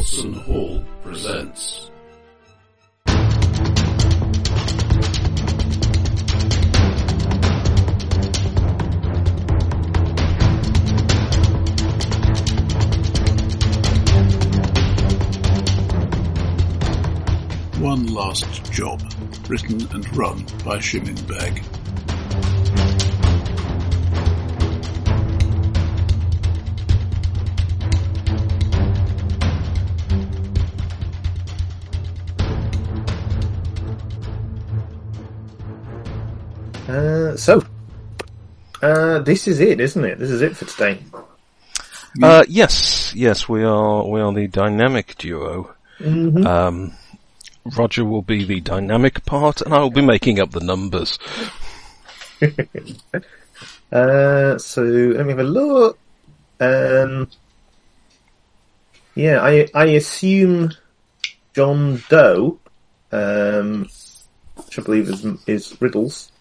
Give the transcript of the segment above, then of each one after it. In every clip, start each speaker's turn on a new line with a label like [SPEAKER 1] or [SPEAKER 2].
[SPEAKER 1] Watson Hall presents. One Last Job, written and run by Shimin Beg.
[SPEAKER 2] This is it, isn't it? This is it for today.
[SPEAKER 3] Yes, we are the dynamic duo.
[SPEAKER 2] Mm-hmm.
[SPEAKER 3] Roger will be the dynamic part, and I will be making up the numbers.
[SPEAKER 2] So let me have a look. I assume John Doe, which I believe is Riddles,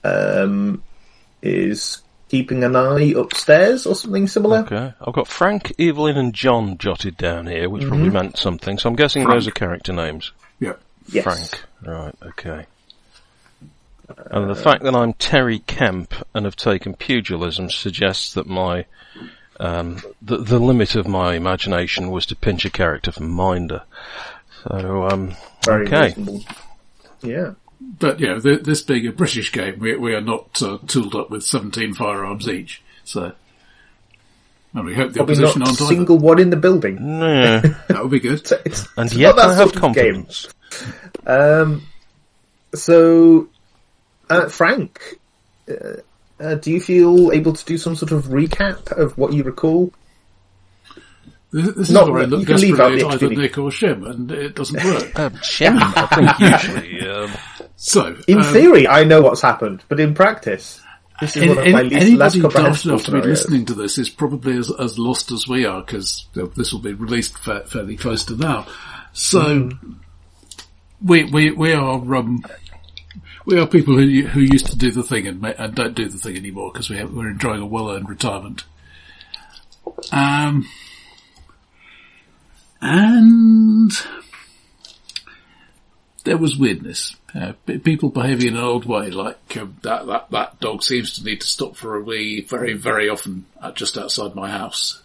[SPEAKER 2] is keeping an eye upstairs or something similar.
[SPEAKER 3] Okay, I've got Frank, Evelyn, and John jotted down here, which probably meant something. So I'm guessing those are character names.
[SPEAKER 1] Yeah.
[SPEAKER 2] Yes.
[SPEAKER 3] Frank, right? Okay. And the fact that I'm Terry Kemp and have taken pugilism suggests that my the limit of my imagination was to pinch a character from Minder. So
[SPEAKER 2] Very
[SPEAKER 3] okay.
[SPEAKER 2] reasonable. Yeah.
[SPEAKER 1] But, you know, this being a British game, we are not tooled up with 17 firearms each. So, and we hope the
[SPEAKER 2] Probably
[SPEAKER 1] opposition
[SPEAKER 2] not a
[SPEAKER 1] aren't either.
[SPEAKER 2] single one in the building.
[SPEAKER 3] No.
[SPEAKER 1] That would be good.
[SPEAKER 3] And yet
[SPEAKER 2] not that
[SPEAKER 3] I have
[SPEAKER 2] sort of
[SPEAKER 3] confidence.
[SPEAKER 2] Frank, do you feel able to do some sort of recap of what you recall?
[SPEAKER 1] This is
[SPEAKER 2] Not
[SPEAKER 1] where I
[SPEAKER 2] that-
[SPEAKER 1] look
[SPEAKER 2] you can leave out
[SPEAKER 1] desperately
[SPEAKER 2] the
[SPEAKER 1] at either
[SPEAKER 2] opportunity.
[SPEAKER 1] Nick or Shim, and it doesn't work.
[SPEAKER 3] Shem, I think usually.
[SPEAKER 1] So,
[SPEAKER 2] In theory, I know what's happened, but in practice, this is one of my less
[SPEAKER 1] anybody daft
[SPEAKER 2] comprehensible
[SPEAKER 1] enough to be
[SPEAKER 2] scenarios.
[SPEAKER 1] listening to this is probably as lost as we are, because this will be released fairly close to now. So, we are people who used to do the thing and don't do the thing anymore because we're enjoying a well-earned retirement. And there was weirdness. People behaving in an odd way, like that dog seems to need to stop for a wee very, very often just outside my house.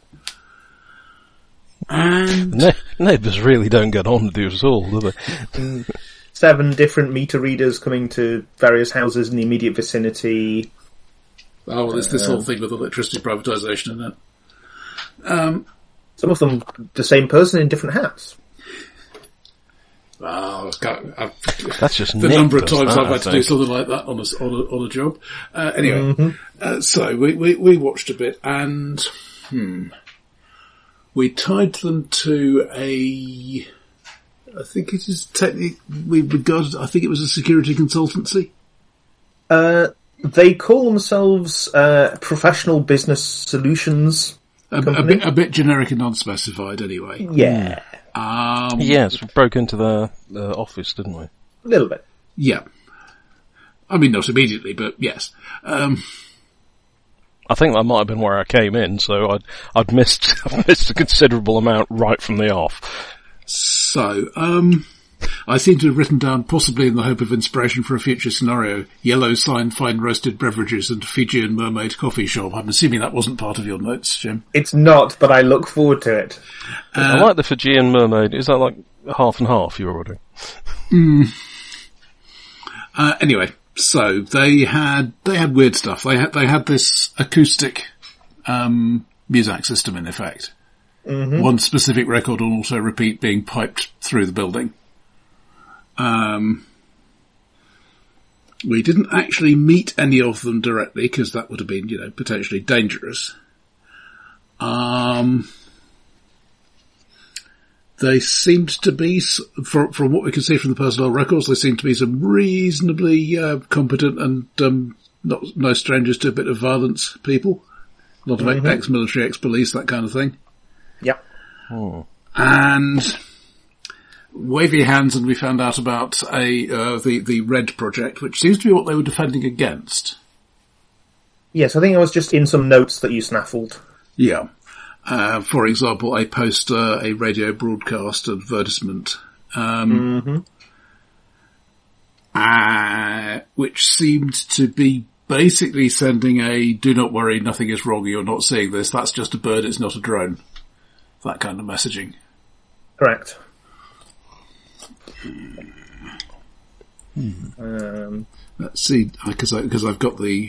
[SPEAKER 1] And
[SPEAKER 3] Neighbours really don't get on with you at all, do they?
[SPEAKER 2] 7 different meter readers coming to various houses in the immediate vicinity.
[SPEAKER 1] oh, there's this whole thing with electricity privatisation and that.
[SPEAKER 2] Some of them the same person in different hats.
[SPEAKER 1] Oh,
[SPEAKER 3] That's just
[SPEAKER 1] the number of
[SPEAKER 3] Nick,
[SPEAKER 1] times
[SPEAKER 3] that,
[SPEAKER 1] I've
[SPEAKER 3] I
[SPEAKER 1] had to do
[SPEAKER 3] think.
[SPEAKER 1] something like that on a job. Anyway, so we watched a bit, and we tied them to I think it is technically I think it was a security consultancy.
[SPEAKER 2] They call themselves Professional Business Solutions.
[SPEAKER 1] A bit generic and unspecified, anyway.
[SPEAKER 2] Yeah,
[SPEAKER 3] Yes, we broke into their office, didn't we?
[SPEAKER 2] a little bit.
[SPEAKER 1] Yeah. I mean, not immediately, but yes.
[SPEAKER 3] I think that might have been where I came in, so I'd missed a considerable amount right from the off.
[SPEAKER 1] So, I seem to have written down, possibly in the hope of inspiration for a future scenario, yellow sign, fine roasted beverages and Fijian mermaid coffee shop. I'm assuming that wasn't part of your notes, Jim.
[SPEAKER 2] It's not, but I look forward to it.
[SPEAKER 3] I like the Fijian mermaid. Is that like half and half you were ordering?
[SPEAKER 1] Anyway, so they had weird stuff. They had this acoustic, Muzak system in effect. One specific record on auto repeat being piped through the building. We didn't actually meet any of them directly because that would have been, potentially dangerous. They seemed to be, from what we can see from the personnel records, they seemed to be some reasonably competent and no strangers to a bit of violence people. A lot of ex-military, ex-police, that kind of thing.
[SPEAKER 2] Yep.
[SPEAKER 1] And wavy hands, and we found out about the Red Project, which seems to be what they were defending against.
[SPEAKER 2] Yes, I think I was just in some notes that you snaffled.
[SPEAKER 1] Yeah. For example, a poster, a radio broadcast advertisement, which seemed to be basically sending a "do not worry, nothing is wrong, you're not seeing this, that's just a bird, it's not a drone." That kind of messaging.
[SPEAKER 2] Correct.
[SPEAKER 1] Let's see, because I've got the...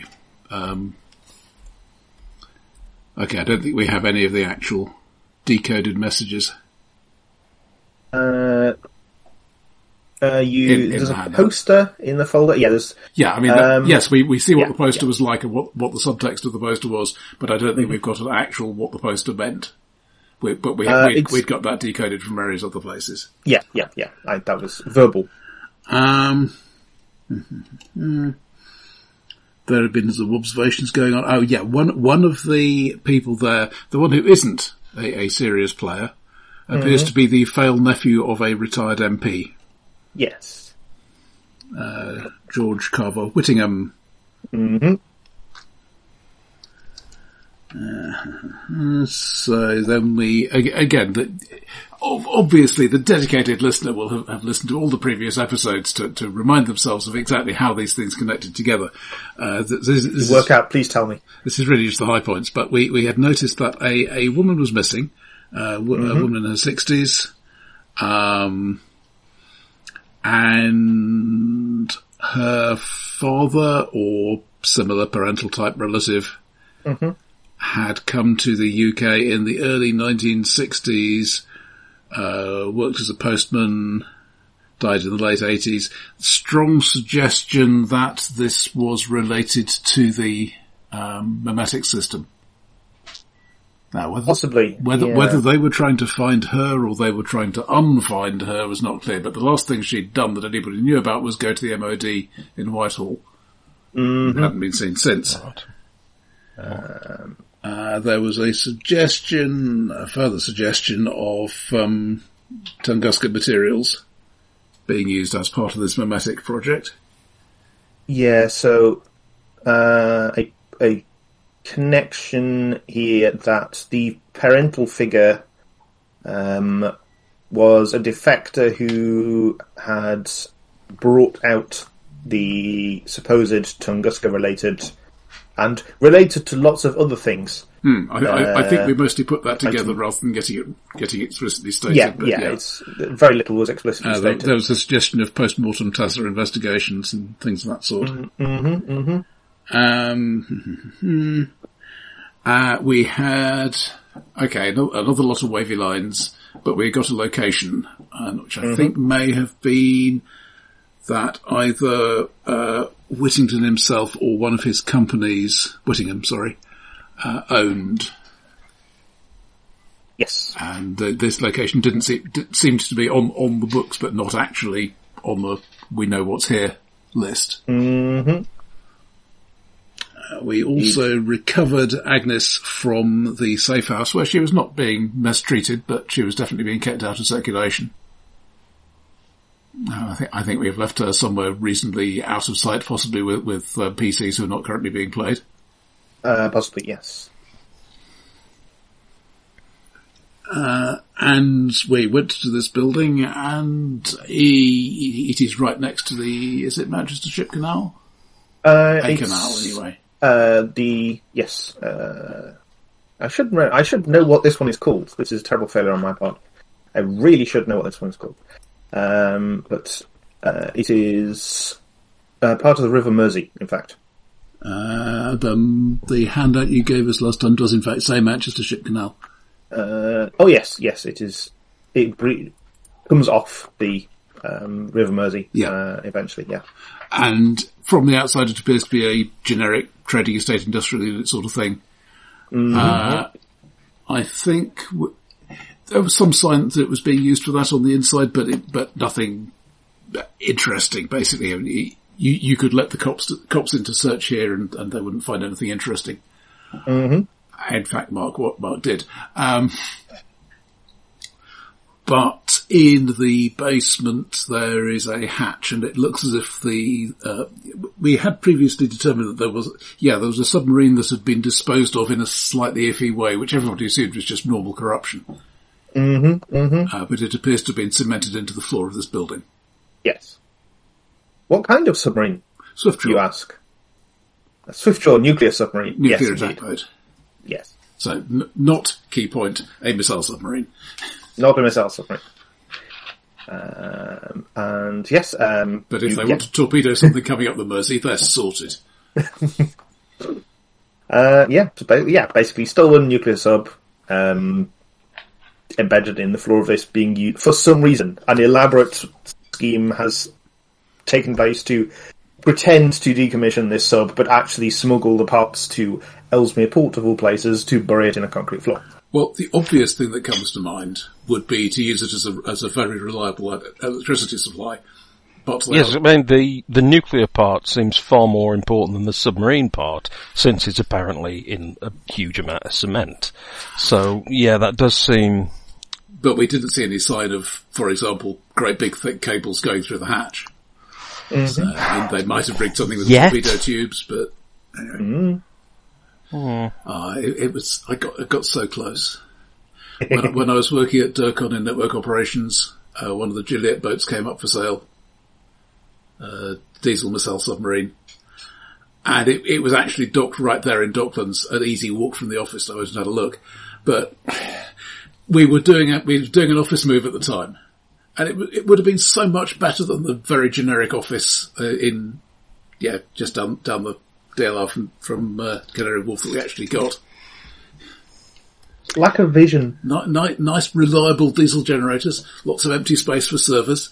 [SPEAKER 1] okay, I don't think we have any of the actual decoded messages.
[SPEAKER 2] There's a poster in the folder. Yeah, there's...
[SPEAKER 1] Yeah, I mean, yes, we see what the poster was like and what the subtext of the poster was, but I don't think we've got an actual what the poster meant. We'd got that decoded from various other places.
[SPEAKER 2] Yeah. That was verbal.
[SPEAKER 1] There have been some observations going on. Oh yeah, one of the people there, the one who isn't a serious player, appears to be the failed nephew of a retired MP.
[SPEAKER 2] Yes.
[SPEAKER 1] George Carver Whittingham. So then we, again, obviously the dedicated listener will have listened to all the previous episodes to remind themselves of exactly how these things connected together.
[SPEAKER 2] Please tell me.
[SPEAKER 1] This is really just the high points, but we had noticed that a woman was missing, a woman in her 60s, and her father or similar parental type relative had come to the UK in the early 1960s, worked as a postman, died in the late 80s. Strong suggestion that this was related to the memetic system. Now,
[SPEAKER 2] possibly.
[SPEAKER 1] Whether they were trying to find her or they were trying to unfind her was not clear, but the last thing she'd done that anybody knew about was go to the MOD in Whitehall. Hadn't been seen since. There was a further suggestion of Tunguska materials being used as part of this memetic project.
[SPEAKER 2] Yeah, so a connection here that the parental figure was a defector who had brought out the supposed Tunguska-related and related to lots of other things.
[SPEAKER 1] I think we mostly put that together rather than getting explicitly stated.
[SPEAKER 2] Yeah. It's very little was explicitly stated.
[SPEAKER 1] There was a suggestion of post-mortem Tesla investigations and things of that sort. We had another lot of wavy lines, but we got a location, which I think may have been that either Whittingham himself or one of his companies, owned.
[SPEAKER 2] Yes.
[SPEAKER 1] And this location seemed to be on the books, but not actually on the "we know what's here" list. We also recovered Agnes from the safe house, where she was not being mistreated, but she was definitely being kept out of circulation. I think we've left her somewhere reasonably out of sight, possibly with PCs who are not currently being played.
[SPEAKER 2] Possibly, yes.
[SPEAKER 1] And we went to this building, and it is right next to is it Manchester Ship Canal? A canal, anyway. I should know what this one is called. This is a terrible failure on my part. I really should know what this one is called. But it is part of the River Mersey, in fact. The handout you gave us last time does in fact say Manchester Ship Canal.
[SPEAKER 2] Yes, it is. It comes off the River Mersey, eventually, yeah.
[SPEAKER 1] And from the outside it appears to be a generic trading estate industrial unit sort of thing. I think there was some sign that it was being used for that on the inside, but nothing interesting, basically. I mean, you could let the cops in to search here and they wouldn't find anything interesting. In fact, Mark did. But in the basement there is a hatch, and it looks as if we had previously determined that there was a submarine that had been disposed of in a slightly iffy way, which everybody assumed was just normal corruption. But it appears to have been cemented into the floor of this building.
[SPEAKER 2] Yes. What kind of submarine?
[SPEAKER 1] Swiftjaw.
[SPEAKER 2] You ask. A Swiftjaw nuclear submarine.
[SPEAKER 1] Nuclear
[SPEAKER 2] yes,
[SPEAKER 1] attack boat.
[SPEAKER 2] Yes.
[SPEAKER 1] So, not, key point, a missile submarine.
[SPEAKER 2] Not a missile submarine. And yes,
[SPEAKER 1] but if they want to torpedo something coming up the Mersey, they're sorted.
[SPEAKER 2] Basically stolen nuclear sub, embedded in the floor of this, being used for some reason. An elaborate scheme has taken place to pretend to decommission this sub, but actually smuggle the parts to Ellesmere Port, of all places, to bury it in a concrete floor.
[SPEAKER 1] Well, the obvious thing that comes to mind would be to use it as a very reliable electricity supply. But
[SPEAKER 3] yes, I mean, the nuclear part seems far more important than the submarine part, since it's apparently in a huge amount of cement. So, yeah, that does seem...
[SPEAKER 1] But we didn't see any sign of, for example, great big thick cables going through the hatch. So, and they might have rigged something with torpedo tubes, but anyway. I got so close. When I was working at Durcon in network operations, one of the Juliet boats came up for sale. Diesel missile submarine. And it was actually docked right there in Docklands, an easy walk from the office. I went and had a look. But we were doing an office move at the time. And it would have been so much better than the very generic office just down the DLR from Canary Wharf that we actually got.
[SPEAKER 2] Lack of vision.
[SPEAKER 1] Nice, reliable diesel generators. Lots of empty space for servers.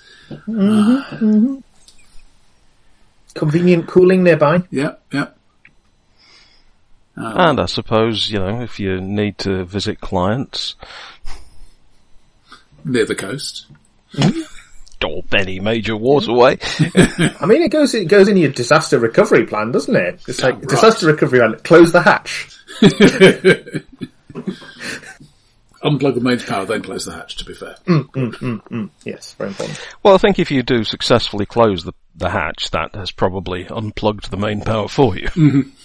[SPEAKER 2] Convenient cooling nearby.
[SPEAKER 1] Yeah.
[SPEAKER 3] And I suppose, if you need to visit clients...
[SPEAKER 1] Near the coast.
[SPEAKER 3] Or any major waterway.
[SPEAKER 2] I mean, it goes in your disaster recovery plan, doesn't it? It's like, right. Disaster recovery plan, close the hatch.
[SPEAKER 1] Unplug the mains power, then close the hatch, to be fair.
[SPEAKER 2] Yes, very important.
[SPEAKER 3] Well, I think if you do successfully close the hatch, that has probably unplugged the main power for you.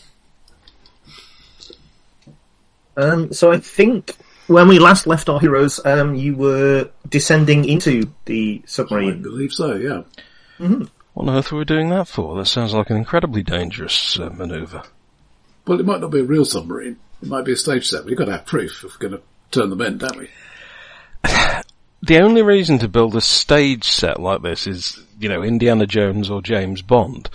[SPEAKER 2] So I think when we last left our heroes, you were descending into the submarine.
[SPEAKER 1] I believe so, yeah.
[SPEAKER 3] What on earth were we doing that for? That sounds like an incredibly dangerous manoeuvre.
[SPEAKER 1] Well, it might not be a real submarine. It might be a stage set. We've got to have proof if we're going to turn them in, don't we?
[SPEAKER 3] The only reason to build a stage set like this is, Indiana Jones or James Bond.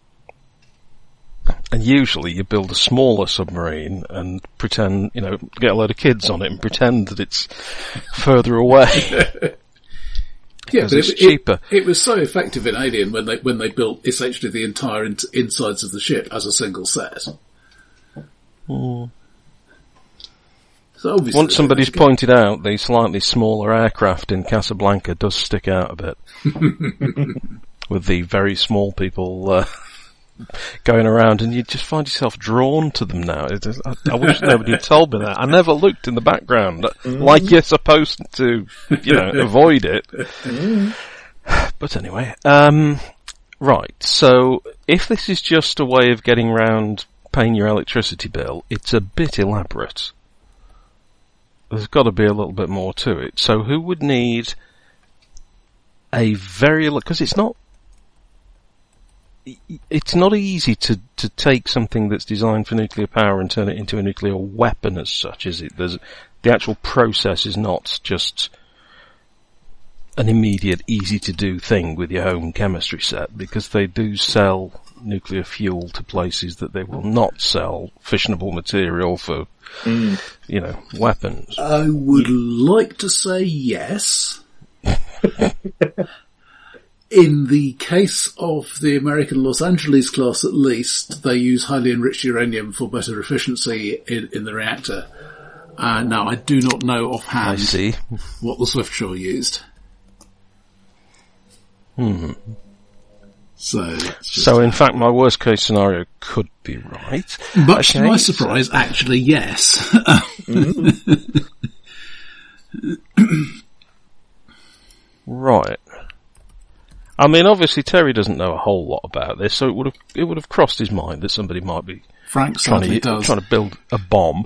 [SPEAKER 3] And usually you build a smaller submarine and pretend, get a load of kids on it and pretend that it's further away.
[SPEAKER 1] Yeah, but
[SPEAKER 3] it's cheaper.
[SPEAKER 1] It was so effective in Alien when they built essentially the entire insides of the ship as a single set. So obviously,
[SPEAKER 3] once somebody's pointed out the slightly smaller aircraft in Casablanca does stick out a bit. With the very small people going around, and you just find yourself drawn to them now. I wish nobody had told me that. I never looked in the background, like you're supposed to, avoid it. But anyway, right, so if this is just a way of getting round paying your electricity bill, it's a bit elaborate. There's got to be a little bit more to it. So who would need because it's not easy to take something that's designed for nuclear power and turn it into a nuclear weapon as such, is it? The actual process is not just an immediate, easy-to-do thing with your home chemistry set, because they do sell nuclear fuel to places that they will not sell fissionable material for, weapons.
[SPEAKER 1] I would like to say yes. In the case of the American Los Angeles class, at least, they use highly enriched uranium for better efficiency in the reactor. Now, I do not know offhand what the Swiftshaw used.
[SPEAKER 3] So in fact, my worst case scenario could be right.
[SPEAKER 1] Much to my surprise, actually, yes.
[SPEAKER 3] I mean, obviously Terry doesn't know a whole lot about this, so it would have crossed his mind that somebody might be
[SPEAKER 1] Frank
[SPEAKER 3] trying
[SPEAKER 1] certainly does.
[SPEAKER 3] to build a bomb.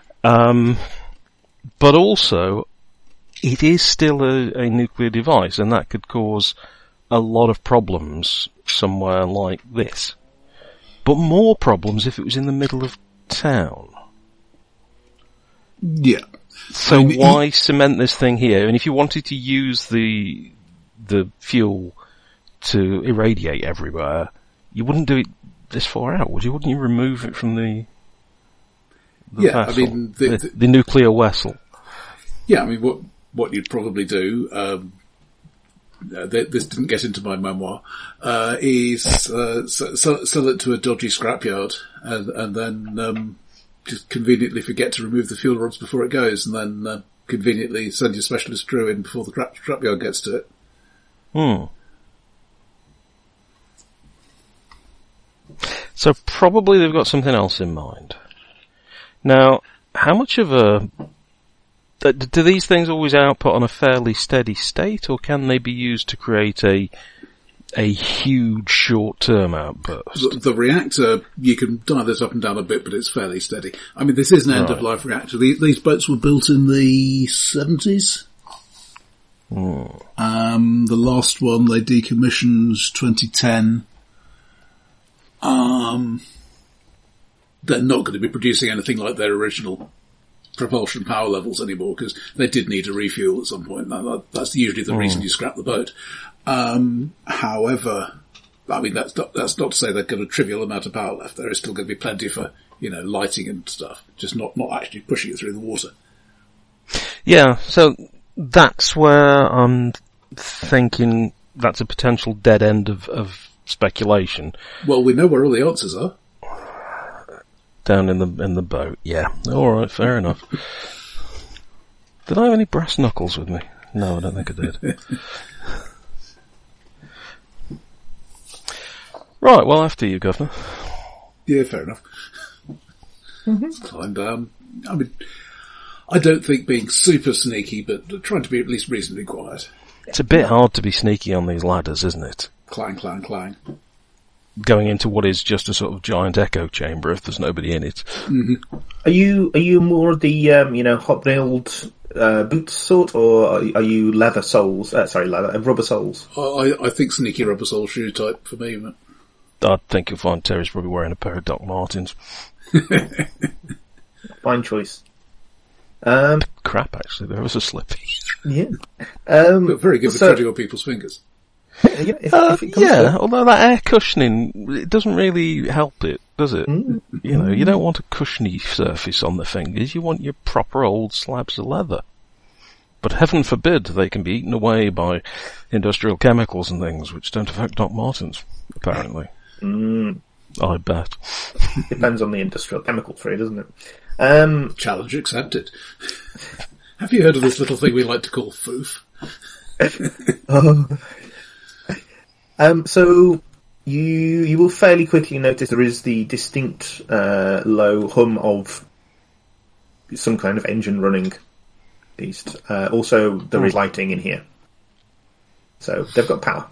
[SPEAKER 3] But also, it is still a nuclear device, and that could cause a lot of problems somewhere like this. But more problems if it was in the middle of town.
[SPEAKER 1] Yeah.
[SPEAKER 3] So
[SPEAKER 1] I mean,
[SPEAKER 3] why cement this thing here? And if you wanted to use the fuel to irradiate everywhere, you wouldn't do it this far out, would you? Wouldn't you remove it from the
[SPEAKER 1] yeah,
[SPEAKER 3] vessel?
[SPEAKER 1] I mean,
[SPEAKER 3] the nuclear vessel.
[SPEAKER 1] Yeah, I mean, what you'd probably do, this didn't get into my memoir, is sell it to a dodgy scrapyard and then just conveniently forget to remove the fuel rods before it goes, and then conveniently send your specialist crew in before the scrapyard gets to it.
[SPEAKER 3] So probably they've got something else in mind. Now, how much of do these things always output on a fairly steady state, or can they be used to create a huge short-term outburst?
[SPEAKER 1] The reactor, you can dial this up and down a bit, but it's fairly steady. I mean, this is an end-of-life reactor. These boats were built in the 70s. The last one they decommissioned 2010. They're not going to be producing anything like their original propulsion power levels anymore, because they did need a refuel at some point. That's usually the reason you scrap the boat. However, I mean, that's not to say they've got a trivial amount of power left. There is still going to be plenty for, lighting and stuff, just not actually pushing it through the water.
[SPEAKER 3] Yeah, so that's where I'm thinking that's a potential dead end of speculation.
[SPEAKER 1] Well, we know where all the answers are.
[SPEAKER 3] Down in the boat, yeah. Alright, fair enough. Did I have any brass knuckles with me? No, I don't think I did. Right, well, after you, Governor.
[SPEAKER 1] Yeah, fair enough. Climb down. I mean, I don't think being super sneaky, but trying to be at least reasonably quiet.
[SPEAKER 3] It's a bit hard to be sneaky on these ladders, isn't it?
[SPEAKER 1] Clang, clang, clang.
[SPEAKER 3] Going into what is just a sort of giant echo chamber if there's nobody in it.
[SPEAKER 2] Mm-hmm. Are you more the hobnailed boots sort, or are you leather soles? Rubber soles.
[SPEAKER 1] I think sneaky rubber sole shoe type for me. But
[SPEAKER 3] I think you'll find Terry's probably wearing a pair of Doc Martens.
[SPEAKER 2] Fine choice.
[SPEAKER 3] Crap, actually, there was a slippy.
[SPEAKER 2] Yeah,
[SPEAKER 1] but very good for treading on people's fingers.
[SPEAKER 2] If it comes to...
[SPEAKER 3] although that air cushioning, it doesn't really help it, does it? You don't want a cushiony surface on the fingers, you want your proper old slabs of leather. But heaven forbid they can be eaten away by industrial chemicals and things, which don't affect Doc Martens, apparently. I bet.
[SPEAKER 2] Depends on the industrial chemical trade, doesn't it?
[SPEAKER 1] Challenge accepted. Have you heard of this little thing we like to call foof?
[SPEAKER 2] So you will fairly quickly notice there is the distinct low hum of some kind of engine running beast. Also, there is lighting in here, so they've got power.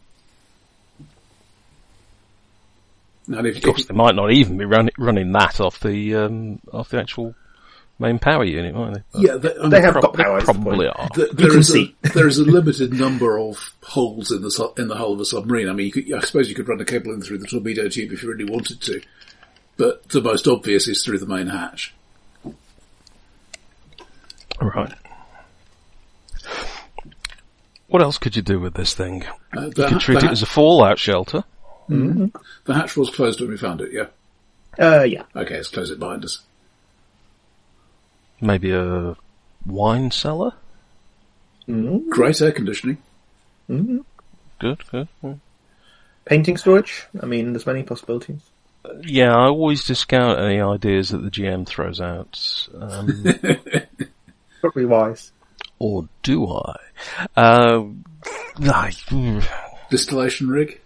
[SPEAKER 1] And
[SPEAKER 3] of course, they might not even be running that off the actual main power unit, might they? But
[SPEAKER 2] yeah, they have got power.
[SPEAKER 3] Probably are.
[SPEAKER 1] There is a limited number of holes in the hull of a submarine. I mean, I suppose you could run a cable in through the torpedo tube if you really wanted to, but the most obvious is through the main hatch.
[SPEAKER 3] Right. What else could you do with this thing? You could treat it as a fallout shelter.
[SPEAKER 1] Mm-hmm. The hatch was closed when we found it, yeah?
[SPEAKER 2] Yeah.
[SPEAKER 1] Okay, let's close it behind us.
[SPEAKER 3] Maybe a wine cellar?
[SPEAKER 1] Great air conditioning.
[SPEAKER 3] Good.
[SPEAKER 2] Painting storage? I mean, there's many possibilities.
[SPEAKER 3] Yeah, I always discount any ideas that the GM throws out.
[SPEAKER 2] Probably wise.
[SPEAKER 3] Or do I?
[SPEAKER 1] Distillation rig?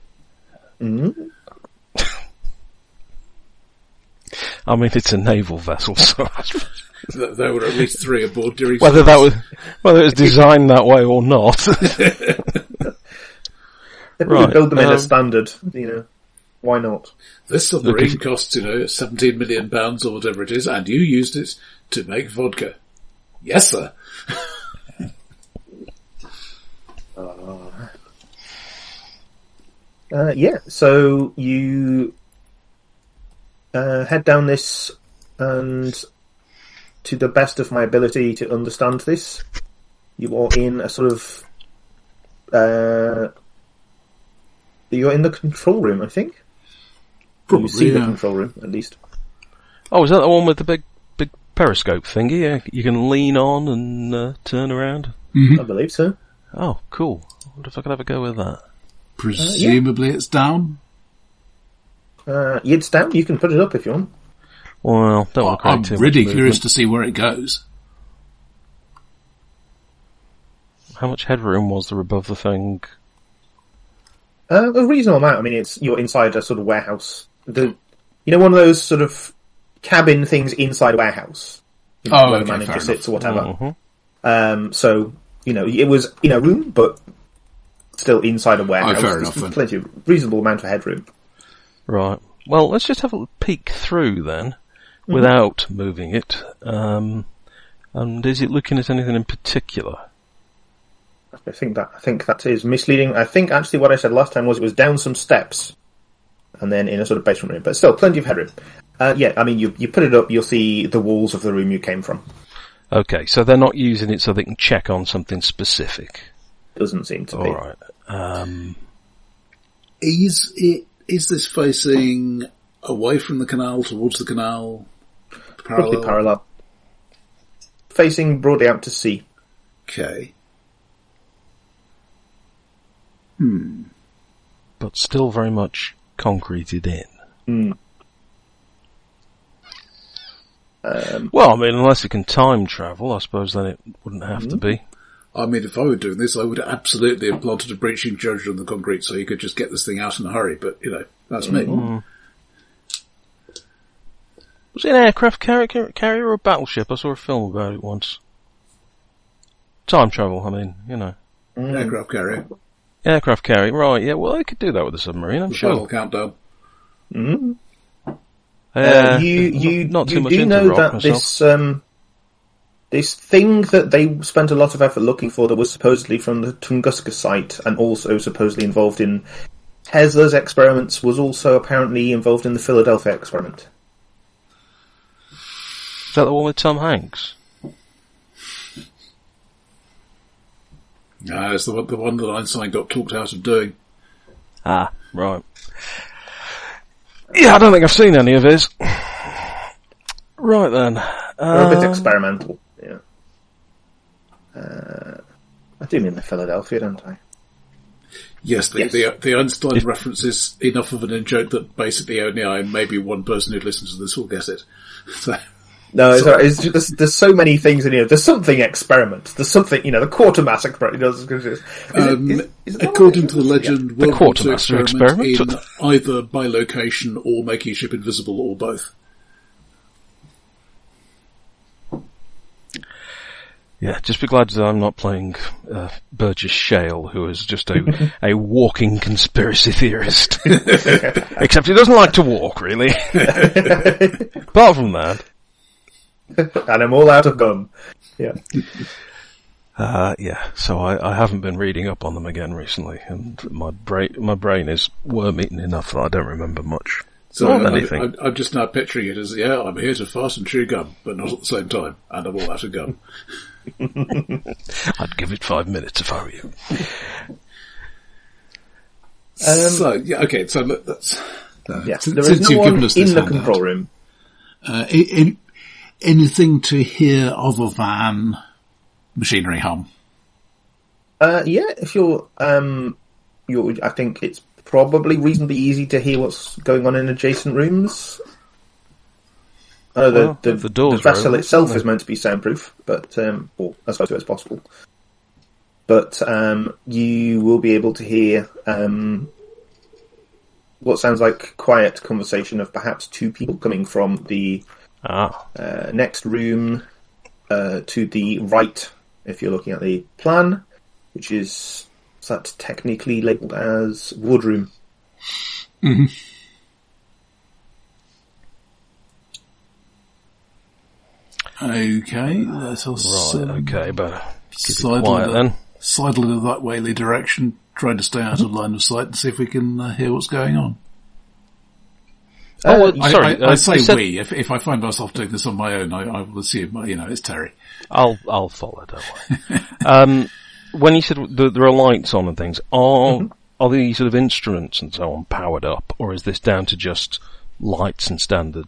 [SPEAKER 3] I mean, it's a naval vessel, so
[SPEAKER 1] there were at least 3 aboard during...
[SPEAKER 3] whether it was designed that way or not.
[SPEAKER 2] They probably
[SPEAKER 3] Right,
[SPEAKER 2] build them in a standard, why not?
[SPEAKER 1] This submarine costs, £17 million or whatever it is, and you used it to make vodka. Yes, sir.
[SPEAKER 2] So you head down this, and to the best of my ability to understand this, you are in a sort of... you're in the control room, I think.
[SPEAKER 1] Probably,
[SPEAKER 2] you see the control room, at least.
[SPEAKER 3] Oh, is that the one with the big periscope thingy? Yeah, you can lean on and turn around?
[SPEAKER 2] I believe so.
[SPEAKER 3] Oh, cool. I wonder if I could have a go with that.
[SPEAKER 1] Presumably it's down.
[SPEAKER 2] It's down. You can put it up if you want.
[SPEAKER 3] Well, don't want to create
[SPEAKER 1] I'm
[SPEAKER 3] too much
[SPEAKER 1] really
[SPEAKER 3] movement.
[SPEAKER 1] curious to see where it goes.
[SPEAKER 3] How much headroom was there above the thing?
[SPEAKER 2] A reasonable amount. I mean, you're inside a sort of warehouse. One of those sort of cabin things inside a warehouse. Where the manager sits or whatever.
[SPEAKER 3] Mm-hmm.
[SPEAKER 2] So, it was in a room, but still inside a warehouse.
[SPEAKER 1] Fair enough,
[SPEAKER 2] There's plenty of reasonable amount of headroom.
[SPEAKER 3] Right. Well, let's just have a peek through then, without moving it. And is it looking at anything in particular?
[SPEAKER 2] I think that is misleading. I think actually what I said last time was it was down some steps, and then in a sort of basement room, but still plenty of headroom. You put it up, you'll see the walls of the room you came from.
[SPEAKER 3] Okay, so they're not using it so they can check on something specific.
[SPEAKER 2] Doesn't seem to be.
[SPEAKER 3] All right.
[SPEAKER 1] Is this facing away from the canal, towards the canal?
[SPEAKER 2] Probably parallel. Facing broadly out to sea.
[SPEAKER 1] Okay.
[SPEAKER 3] But still very much concreted in. Well, I mean, unless it can time travel, I suppose then it wouldn't have to be.
[SPEAKER 1] I mean, if I were doing this, I would absolutely have planted a breaching judge on the concrete so you could just get this thing out in a hurry, but, that's me.
[SPEAKER 3] Was it an aircraft carrier or a battleship? I saw a film about it once. Time travel, I mean,
[SPEAKER 1] Aircraft carrier.
[SPEAKER 3] Aircraft carrier, right, yeah, well, they could do that with a submarine, I'm
[SPEAKER 1] Final
[SPEAKER 3] sure.
[SPEAKER 1] countdown.
[SPEAKER 2] You
[SPEAKER 3] not too much
[SPEAKER 2] do
[SPEAKER 3] into
[SPEAKER 2] know
[SPEAKER 3] rock
[SPEAKER 2] that
[SPEAKER 3] myself.
[SPEAKER 2] this thing that they spent a lot of effort looking for that was supposedly from the Tunguska site and also supposedly involved in Tesla's experiments was also apparently involved in the Philadelphia experiment.
[SPEAKER 3] Is that the one with Tom Hanks?
[SPEAKER 1] No, it's the one that Einstein got talked out of doing.
[SPEAKER 3] Ah, right. Yeah, I don't think I've seen any of his. Right then.
[SPEAKER 2] They're a bit experimental, yeah. I do mean the Philadelphia, don't I?
[SPEAKER 1] Yes, the Einstein reference is enough of an in-joke that basically only I and maybe one person who listens to this will get it. So...
[SPEAKER 2] No, it's just, there's so many things in here. There's something experiment. There's something, the Quartermass experiment.
[SPEAKER 1] According to the legend,
[SPEAKER 3] the
[SPEAKER 1] World War II
[SPEAKER 3] Quartermaster
[SPEAKER 1] experiment
[SPEAKER 3] experiment
[SPEAKER 1] in either by location or making ship invisible or both.
[SPEAKER 3] Yeah, just be glad that I'm not playing Burgess Shale, who is just a walking conspiracy theorist. Except he doesn't like to walk, really. Apart from that.
[SPEAKER 2] And I'm all out of gum. Yeah.
[SPEAKER 3] Yeah, so I haven't been reading up on them again recently, and my brain is worm-eaten enough that I don't remember much.
[SPEAKER 1] So
[SPEAKER 3] anything.
[SPEAKER 1] I'm just now picturing it as, I'm here to fart and chew gum, but not at the same time, and I'm all out of gum.
[SPEAKER 3] I'd give it 5 minutes if I were you.
[SPEAKER 1] So that's...
[SPEAKER 2] there is no one in the control room.
[SPEAKER 1] Anything to hear other than machinery hum?
[SPEAKER 2] If you're, I think it's probably reasonably easy to hear what's going on in adjacent rooms. The vessel itself is meant to be soundproof, but or as close to it as possible. But you will be able to hear what sounds like quiet conversation of perhaps two people coming from the next room to the right, if you're looking at the plan, which is what's that technically labelled as? Woodroom.
[SPEAKER 1] Mm-hmm. Okay, let us
[SPEAKER 3] okay, but keep it
[SPEAKER 1] sidle
[SPEAKER 3] quiet then.
[SPEAKER 1] in that Whaley direction, trying to stay out of line of sight and see if we can hear what's going on.
[SPEAKER 3] Sorry.
[SPEAKER 1] I say
[SPEAKER 3] said...
[SPEAKER 1] we. If I find myself doing this on my own, I will assume, it's Terry.
[SPEAKER 3] I'll follow, don't worry. When you said there are lights on and things, are the sort of instruments and so on powered up, or is this down to just lights and standard,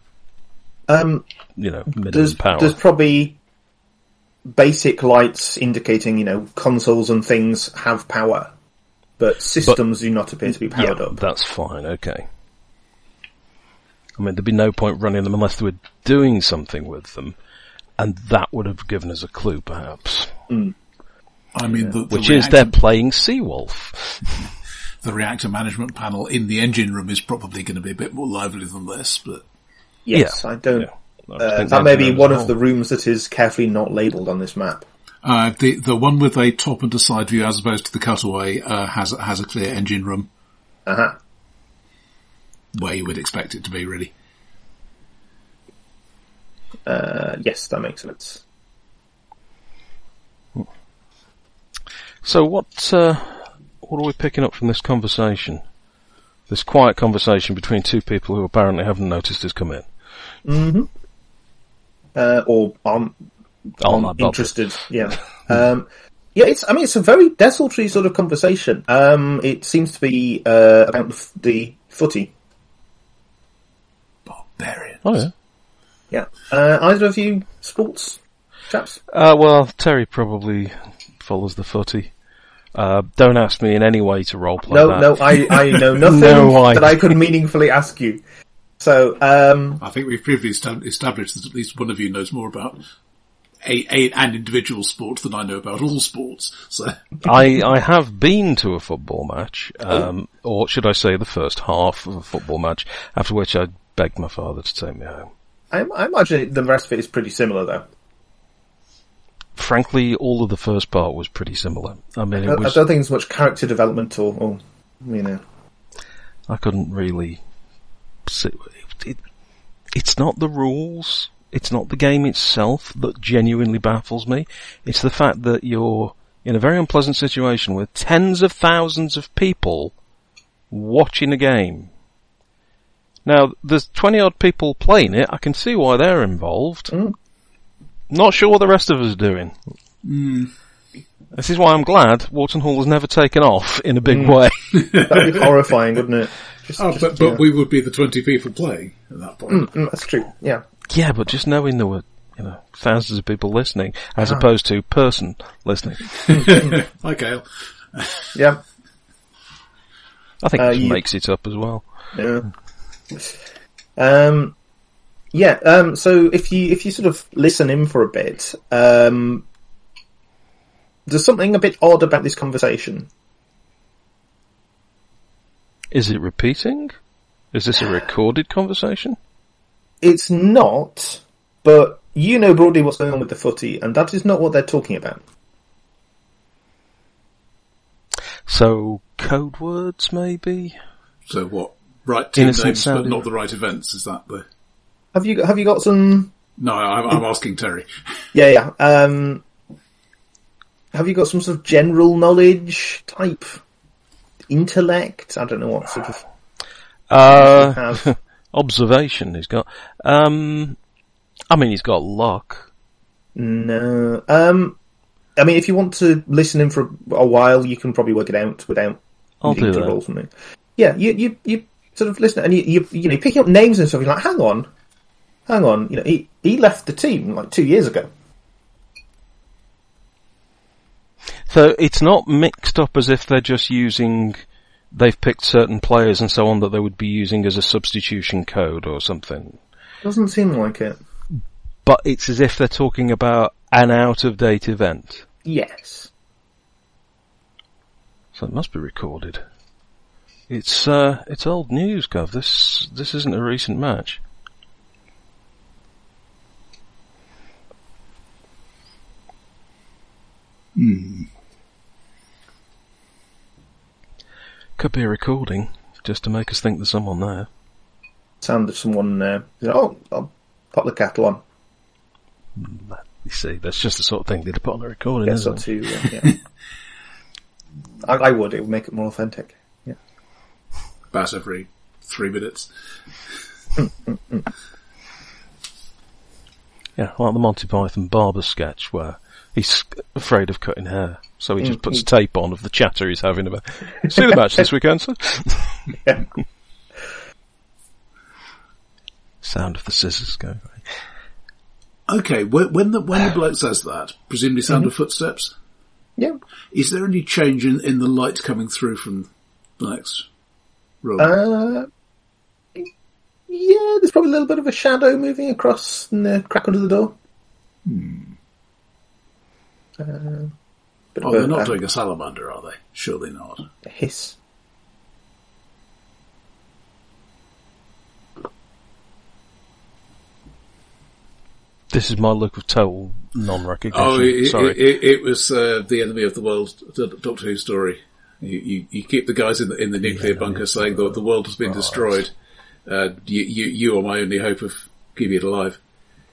[SPEAKER 3] minimum power?
[SPEAKER 2] There's probably basic lights indicating, consoles and things have power, but systems do not appear to be powered up.
[SPEAKER 3] That's fine, okay. I mean, there'd be no point running them unless they were doing something with them, and that would have given us a clue, perhaps.
[SPEAKER 2] Mm.
[SPEAKER 1] I mean,
[SPEAKER 3] which is they're playing Seawolf.
[SPEAKER 1] The reactor management panel in the engine room is probably going to be a bit more lively than this, but...
[SPEAKER 2] Yes, I don't... that may be one of the rooms that is carefully not labelled on this map.
[SPEAKER 1] The one with a top and a side view as opposed to the cutaway has a clear engine room.
[SPEAKER 2] Uh-huh.
[SPEAKER 1] Where you would expect it to be, really.
[SPEAKER 2] Yes, that makes sense.
[SPEAKER 3] So what are we picking up from this conversation? This quiet conversation between two people who apparently haven't noticed us come in.
[SPEAKER 2] Mm-hmm. Or aren't interested. Yeah. It's a very desultory sort of conversation. It seems to be about the footy.
[SPEAKER 1] Barbarians.
[SPEAKER 3] Oh, yeah.
[SPEAKER 2] Yeah. Either of you sports chaps?
[SPEAKER 3] Well, Terry probably follows the footy. Don't ask me in any way to roleplay that.
[SPEAKER 2] No, I know nothing that I could meaningfully ask you. So,
[SPEAKER 1] I think we've previously established that at least one of you knows more about an individual sport than I know about all sports. So
[SPEAKER 3] I have been to a football match, or should I say the first half of a football match, after which I begged my father to take me home.
[SPEAKER 2] I imagine the rest of it is pretty similar, though.
[SPEAKER 3] Frankly, all of the first part was pretty similar. I mean,
[SPEAKER 2] I don't think there's much character development or.
[SPEAKER 3] I couldn't really see. It's not the rules. It's not the game itself that genuinely baffles me. It's the fact that you're in a very unpleasant situation with tens of thousands of people watching a game. Now, there's 20-odd people playing it. I can see why they're involved.
[SPEAKER 2] Mm.
[SPEAKER 3] Not sure what the rest of us are doing.
[SPEAKER 1] Mm.
[SPEAKER 3] This is why I'm glad Wharton Hall has never taken off in a big way.
[SPEAKER 2] That'd be horrifying, wouldn't it?
[SPEAKER 1] But we would be the 20 people playing at that point.
[SPEAKER 2] That's true, yeah.
[SPEAKER 3] Yeah, but just knowing there were, thousands of people listening, as opposed to person listening.
[SPEAKER 1] Hi, Gail.
[SPEAKER 2] Yeah.
[SPEAKER 3] I think it makes it up as well.
[SPEAKER 2] Yeah. So if you sort of listen in for a bit, there's something a bit odd about this conversation.
[SPEAKER 3] Is it repeating? Is this a recorded conversation?
[SPEAKER 2] It's not, but you know broadly what's going on with the footy, and that is not what they're talking about.
[SPEAKER 3] So, code words, maybe?
[SPEAKER 1] So what? Right team
[SPEAKER 3] Innocent
[SPEAKER 1] names,
[SPEAKER 3] sounding.
[SPEAKER 1] but not the right events, is that the...
[SPEAKER 2] Have you got some...
[SPEAKER 1] No, I'm asking Terry.
[SPEAKER 2] Yeah. Have you got some sort of general knowledge type intellect? I don't know what sort of... have.
[SPEAKER 3] Observation he's got. He's got luck.
[SPEAKER 2] No. If you want to listen in for a while, you can probably work it out without needing to roll something. Yeah, you sort of listen, and you picking up names and stuff. You're like, hang on. He left the team like 2 years ago.
[SPEAKER 3] So it's not mixed up as if they're just they've picked certain players and so on that they would be using as a substitution code or something.
[SPEAKER 2] Doesn't seem like it.
[SPEAKER 3] But it's as if they're talking about an out-of-date event.
[SPEAKER 2] Yes.
[SPEAKER 3] So it must be recorded. It's old news, Gov. This isn't a recent match. Could be a recording, just to make us think there's someone there.
[SPEAKER 2] Sound of someone there. Oh, I'll pop the kettle on.
[SPEAKER 3] You see, that's just the sort of thing they'd put on a recording,
[SPEAKER 2] Yes,
[SPEAKER 3] isn't
[SPEAKER 2] or
[SPEAKER 3] it?
[SPEAKER 2] two, yeah. I would. It would make it more authentic. Yeah.
[SPEAKER 1] About every 3 minutes.
[SPEAKER 3] Yeah, like the Monty Python barber sketch where he's afraid of cutting hair, so he just puts tape on of the chatter he's having about, see the match this weekend, sir?
[SPEAKER 2] Yeah.
[SPEAKER 3] Sound of the scissors going.
[SPEAKER 1] Okay, when the bloke says that, presumably sound of footsteps?
[SPEAKER 2] Yeah.
[SPEAKER 1] Is there any change in the light coming through from the next room?
[SPEAKER 2] Yeah, there's probably a little bit of a shadow moving across in the crack under the door.
[SPEAKER 1] They're not doing a salamander, are they? Surely not.
[SPEAKER 2] A hiss.
[SPEAKER 3] This is my look of total non-recognition.
[SPEAKER 1] Oh,
[SPEAKER 3] Sorry.
[SPEAKER 1] It was the enemy of the world, the Doctor Who story. You keep the guys in the nuclear bunker saying that the world has been destroyed. You are my only hope of keeping it alive.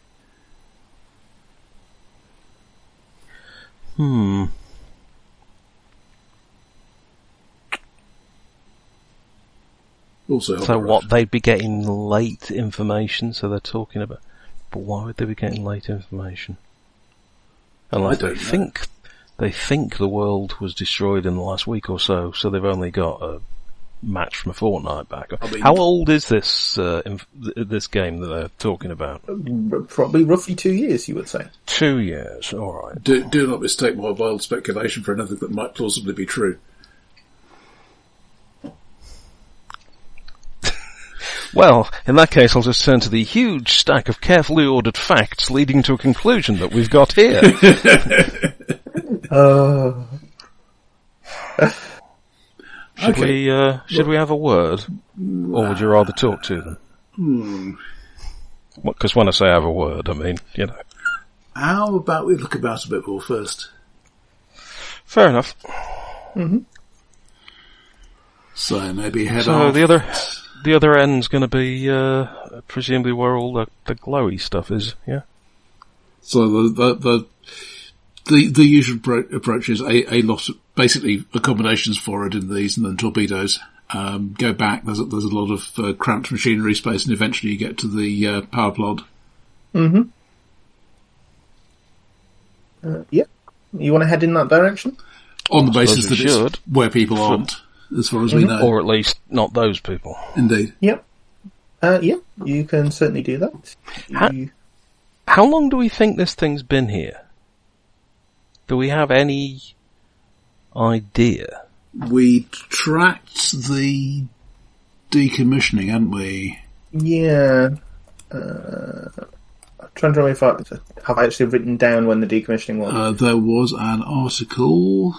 [SPEAKER 1] Also,
[SPEAKER 3] so what, they'd be getting late information, so they're talking about... But why would they be getting late information? Unless they think the world was destroyed in the last week or so they've only got a match from a fortnight back. How old is this this game that they're talking about?
[SPEAKER 2] Probably roughly 2 years, you would say.
[SPEAKER 3] 2 years, alright.
[SPEAKER 1] Do not mistake my wild speculation for anything that might plausibly be true.
[SPEAKER 3] Well, in that case, I'll just turn to the huge stack of carefully ordered facts leading to a conclusion that we've got here. Should we have a word? Or would you rather talk to them? Because when I say have a word, I mean, you know.
[SPEAKER 1] How about we look about a bit more first?
[SPEAKER 3] Fair enough.
[SPEAKER 2] Mm-hmm.
[SPEAKER 1] So maybe head
[SPEAKER 3] so
[SPEAKER 1] off.
[SPEAKER 3] The other end's going to be presumably where all the glowy stuff is. Yeah.
[SPEAKER 1] So the usual approach is a lot of, basically accommodations forward in these, and then torpedoes. Go back. There's a lot of cramped machinery space, and eventually you get to the power plant.
[SPEAKER 2] Mm-hmm. Yeah. You want to head in that direction?
[SPEAKER 1] On the basis that it's where people aren't, as far as we know.
[SPEAKER 3] Or at least not those people.
[SPEAKER 1] Indeed.
[SPEAKER 2] Yep. Yeah, you can certainly do that.
[SPEAKER 3] How long do we think this thing's been here? Do we have any idea?
[SPEAKER 1] We tracked the decommissioning, hadn't we?
[SPEAKER 2] Yeah. I'm trying to remember if have I actually written down when the decommissioning was.
[SPEAKER 1] There was an article.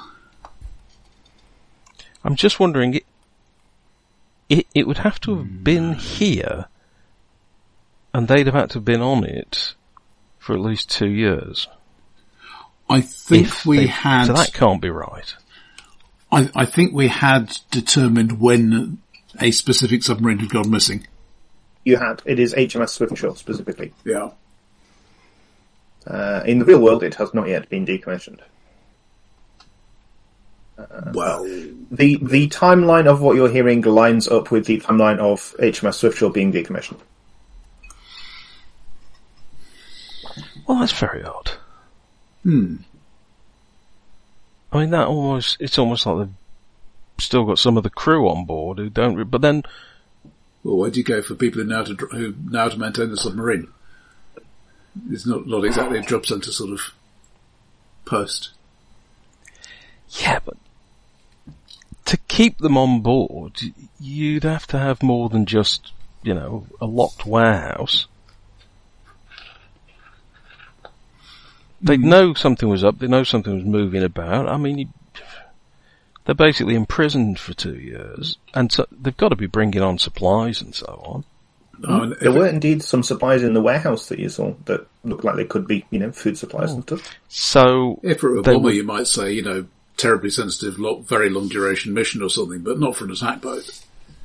[SPEAKER 3] I'm just wondering, it would have to have been here, and they'd have had to have been on it for at least 2 years.
[SPEAKER 1] I think we had...
[SPEAKER 3] So that can't be right.
[SPEAKER 1] I think we had determined when a specific submarine had gone missing.
[SPEAKER 2] You had. It is HMS Swiftsure specifically.
[SPEAKER 1] Yeah.
[SPEAKER 2] In the real world, it has not yet been decommissioned.
[SPEAKER 1] Well,
[SPEAKER 2] the timeline of what you're hearing lines up with the timeline of HMS Swiftsure being decommissioned.
[SPEAKER 3] Well, that's very odd. I mean, it's almost like they've still got some of the crew on board who don't, but then...
[SPEAKER 1] Well, where do you go for people who now to maintain the submarine? It's not exactly a job centre sort of post.
[SPEAKER 3] Yeah, but to keep them on board, you'd have to have more than just, a locked warehouse. They'd know something was up, they'd know something was moving about. I mean, they're basically imprisoned for 2 years, and so they've got to be bringing on supplies and so on.
[SPEAKER 2] There were indeed some supplies in the warehouse that you saw that looked like they could be, food supplies and stuff.
[SPEAKER 3] So
[SPEAKER 1] if it were a bomber, you might say, terribly sensitive, very long duration mission or something, but not for an attack boat.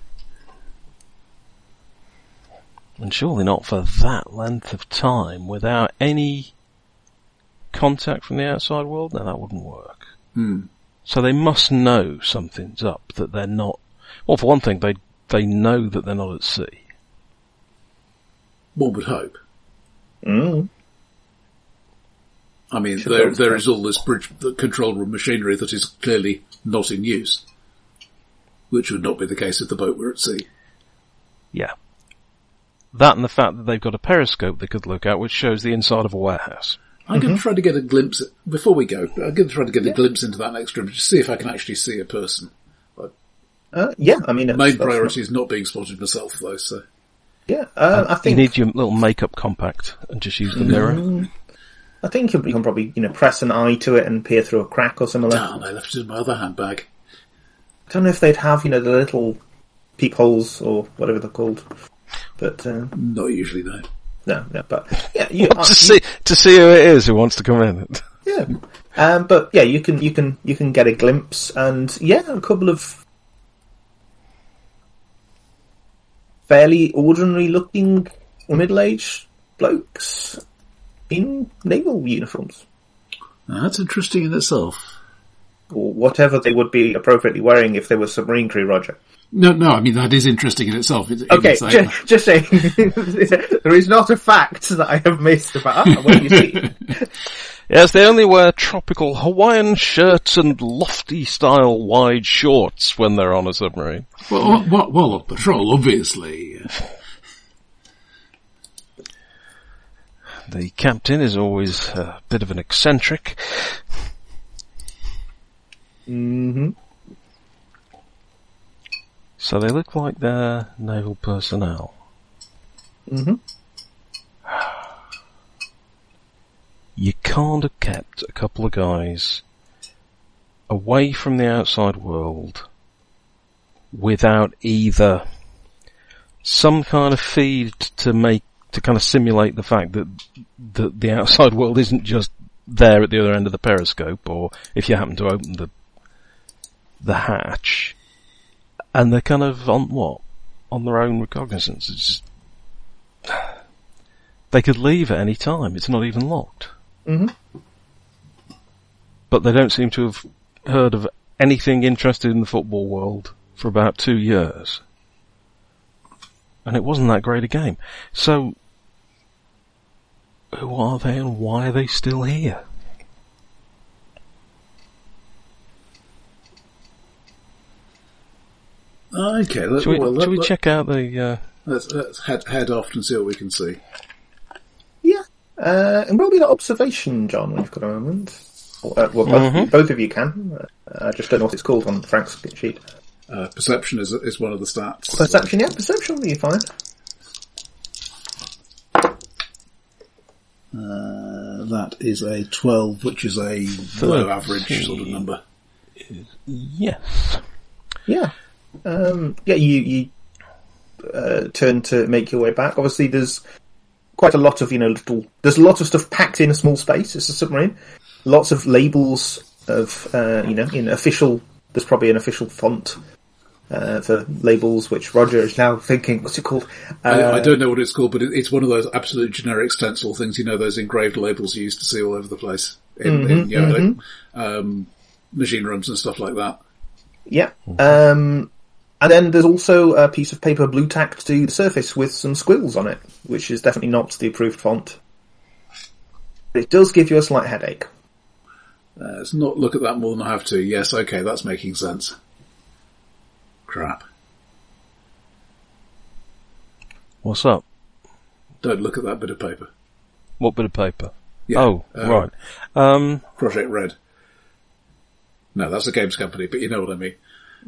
[SPEAKER 3] And surely not for that length of time without any contact from the outside world? No, that wouldn't work. So they must know something's up, that they're not... Well, for one thing, they know that they're not at sea.
[SPEAKER 1] One would hope.
[SPEAKER 2] Mm.
[SPEAKER 1] I mean, there is all this bridge control room machinery that is clearly not in use, which would not be the case if the boat were at sea.
[SPEAKER 3] Yeah. That and the fact that they've got a periscope they could look at, which shows the inside of a warehouse.
[SPEAKER 1] I'm going to try to get a glimpse, before we go, I'm going to try to get a glimpse into that next room to see if I can actually see a person.
[SPEAKER 2] Yeah, I mean...
[SPEAKER 1] Main priority is not being spotted myself, though, so...
[SPEAKER 2] Yeah, I think...
[SPEAKER 3] You need your little makeup compact and just use the mirror.
[SPEAKER 2] I think you can probably, press an eye to it and peer through a crack or something like that.
[SPEAKER 1] Oh, I left it in my other handbag.
[SPEAKER 2] I don't know if they'd have, the little peepholes or whatever they're called. But
[SPEAKER 1] not usually, no.
[SPEAKER 2] No, but yeah,
[SPEAKER 3] to see who it is who wants to come in.
[SPEAKER 2] Yeah, but yeah, you can get a glimpse, and yeah, a couple of fairly ordinary-looking middle-aged blokes in naval uniforms.
[SPEAKER 1] That's interesting in itself.
[SPEAKER 2] Or whatever they would be appropriately wearing if they were submarine crew, Roger.
[SPEAKER 1] No, I mean, that is interesting in itself.
[SPEAKER 2] Okay, just saying, there is not a fact that I have missed about what you see.
[SPEAKER 3] Yes, they only wear tropical Hawaiian shirts and lofty-style wide shorts when they're on a submarine.
[SPEAKER 1] Well, on patrol, obviously.
[SPEAKER 3] The captain is always a bit of an eccentric.
[SPEAKER 2] Mm-hmm.
[SPEAKER 3] So they look like they're naval personnel.
[SPEAKER 2] Mm-hmm.
[SPEAKER 3] You can't have kept a couple of guys away from the outside world without either some kind of feed to kind of simulate the fact that the outside world isn't just there at the other end of the periscope, or if you happen to open the hatch, and they're kind of on their own recognizance. It's just, they could leave at any time. It's not even locked.
[SPEAKER 2] Mm-hmm.
[SPEAKER 3] But they don't seem to have heard of anything interested in the football world for about 2 years. And it wasn't that great a game. So, who are they and why are they still here?
[SPEAKER 1] Okay,
[SPEAKER 3] should we check out the...
[SPEAKER 1] Let's head off and see what we can see.
[SPEAKER 2] Yeah. And probably that observation, John, when you've got a moment. Both of you can. I just don't know what it's called on Frank's sheet.
[SPEAKER 1] Perception is one of the stats.
[SPEAKER 2] Perception, yeah, perception will be fine.
[SPEAKER 1] That is a 12, which is a below average sort of number.
[SPEAKER 3] Yes.
[SPEAKER 2] Yeah. You turn to make your way back. Obviously, there's quite a lot of, there's a lot of stuff packed in a small space. It's a submarine. Lots of labels of, in official, there's probably an official font, for labels, which Roger is now thinking, what's it called?
[SPEAKER 1] I don't know what it's called, but it's one of those absolute generic stencil things, those engraved labels you used to see all over the place in machine rooms and stuff like that.
[SPEAKER 2] Yeah. And then there's also a piece of paper blue tacked to the surface with some squiggles on it, which is definitely not the approved font. But it does give you a slight headache.
[SPEAKER 1] Let's not look at that more than I have to. Yes, okay, that's making sense. Crap.
[SPEAKER 3] What's up?
[SPEAKER 1] Don't look at that bit of paper.
[SPEAKER 3] What bit of paper?
[SPEAKER 1] Yeah,
[SPEAKER 3] oh, right.
[SPEAKER 1] Project Red. No, that's a games company, but you know what I mean.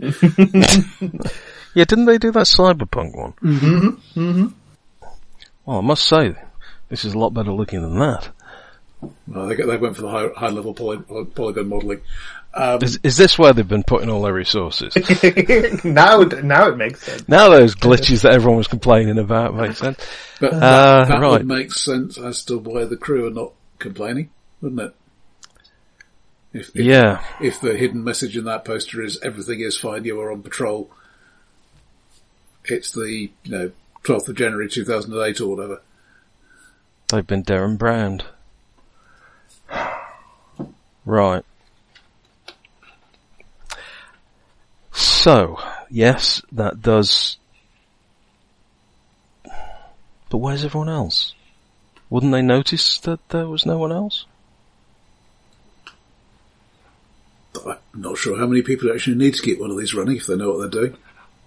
[SPEAKER 3] Yeah, didn't they do that Cyberpunk one?
[SPEAKER 2] Mm-hmm. Mm-hmm.
[SPEAKER 3] Well, I must say, this is a lot better looking than that.
[SPEAKER 1] Well, they went for the high level polygon modelling.
[SPEAKER 3] Is this where they've been putting all their resources?
[SPEAKER 2] now it makes sense.
[SPEAKER 3] Now those glitches that everyone was complaining about make sense.
[SPEAKER 1] But that
[SPEAKER 3] right.
[SPEAKER 1] would make sense as to why the crew are not complaining, wouldn't it? If
[SPEAKER 3] If
[SPEAKER 1] the hidden message in that poster is everything is fine, you are on patrol. It's the 12th of January 2008 or whatever.
[SPEAKER 3] They've been Darren Brand. Right. So, yes, that does... But where's everyone else? Wouldn't they notice that there was no one else?
[SPEAKER 1] I'm not sure how many people actually need to keep one of these running if they know what they're doing.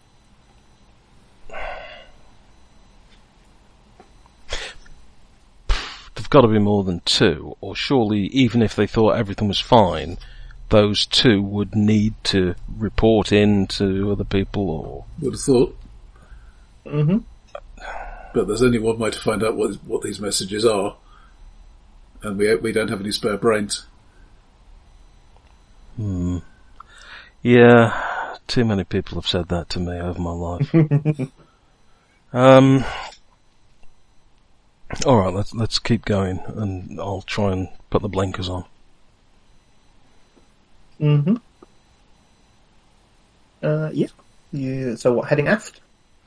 [SPEAKER 3] There've got to be more than two, or surely even if they thought everything was fine, those two would need to report in to other people, or...
[SPEAKER 1] Would have thought.
[SPEAKER 2] Mm-hmm.
[SPEAKER 1] But there's only one way to find out what these messages are, and we don't have any spare brains.
[SPEAKER 3] Yeah, too many people have said that to me over my life. Alright, let's keep going, and I'll try and put the blinkers on.
[SPEAKER 2] Mm-hmm. Yeah. So what, heading aft?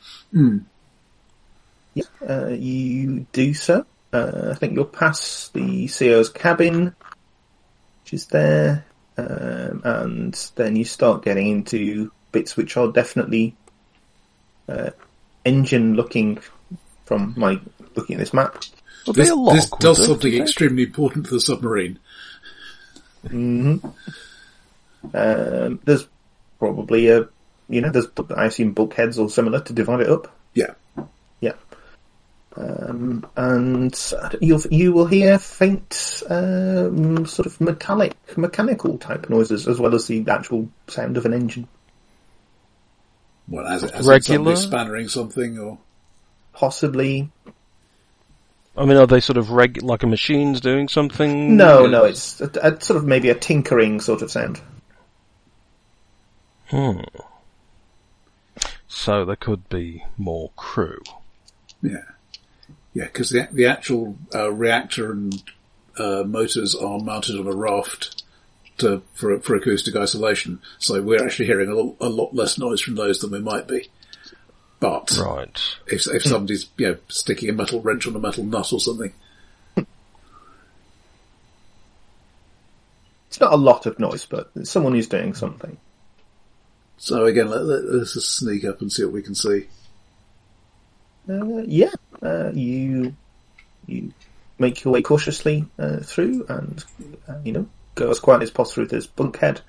[SPEAKER 2] Yeah, you do so. I think you'll pass the CO's cabin, which is there, and then you start getting into bits which are definitely engine-looking from my looking at this map.
[SPEAKER 1] This does something extremely important to the submarine.
[SPEAKER 2] Mm-hmm. There's probably I assume bulkheads or similar to divide it up.
[SPEAKER 1] Yeah.
[SPEAKER 2] Yeah. And you will hear faint, sort of mechanical type noises, as well as the actual sound of an engine.
[SPEAKER 1] Well, as
[SPEAKER 3] regular
[SPEAKER 1] spannering something, or
[SPEAKER 2] possibly.
[SPEAKER 3] I mean, are they sort of like a machine's doing something?
[SPEAKER 2] No, it's a sort of maybe a tinkering sort of sound.
[SPEAKER 3] So there could be more crew.
[SPEAKER 1] Yeah, because the actual reactor and motors are mounted on a raft for acoustic isolation. So we're actually hearing a lot less noise from those than we might be. But
[SPEAKER 3] right,
[SPEAKER 1] if somebody's sticking a metal wrench on a metal nut or something,
[SPEAKER 2] it's not a lot of noise, but someone is doing something.
[SPEAKER 1] So again, let's just sneak up and see what we can see.
[SPEAKER 2] You make your way cautiously through, and go as quietly as possible through this bulkhead.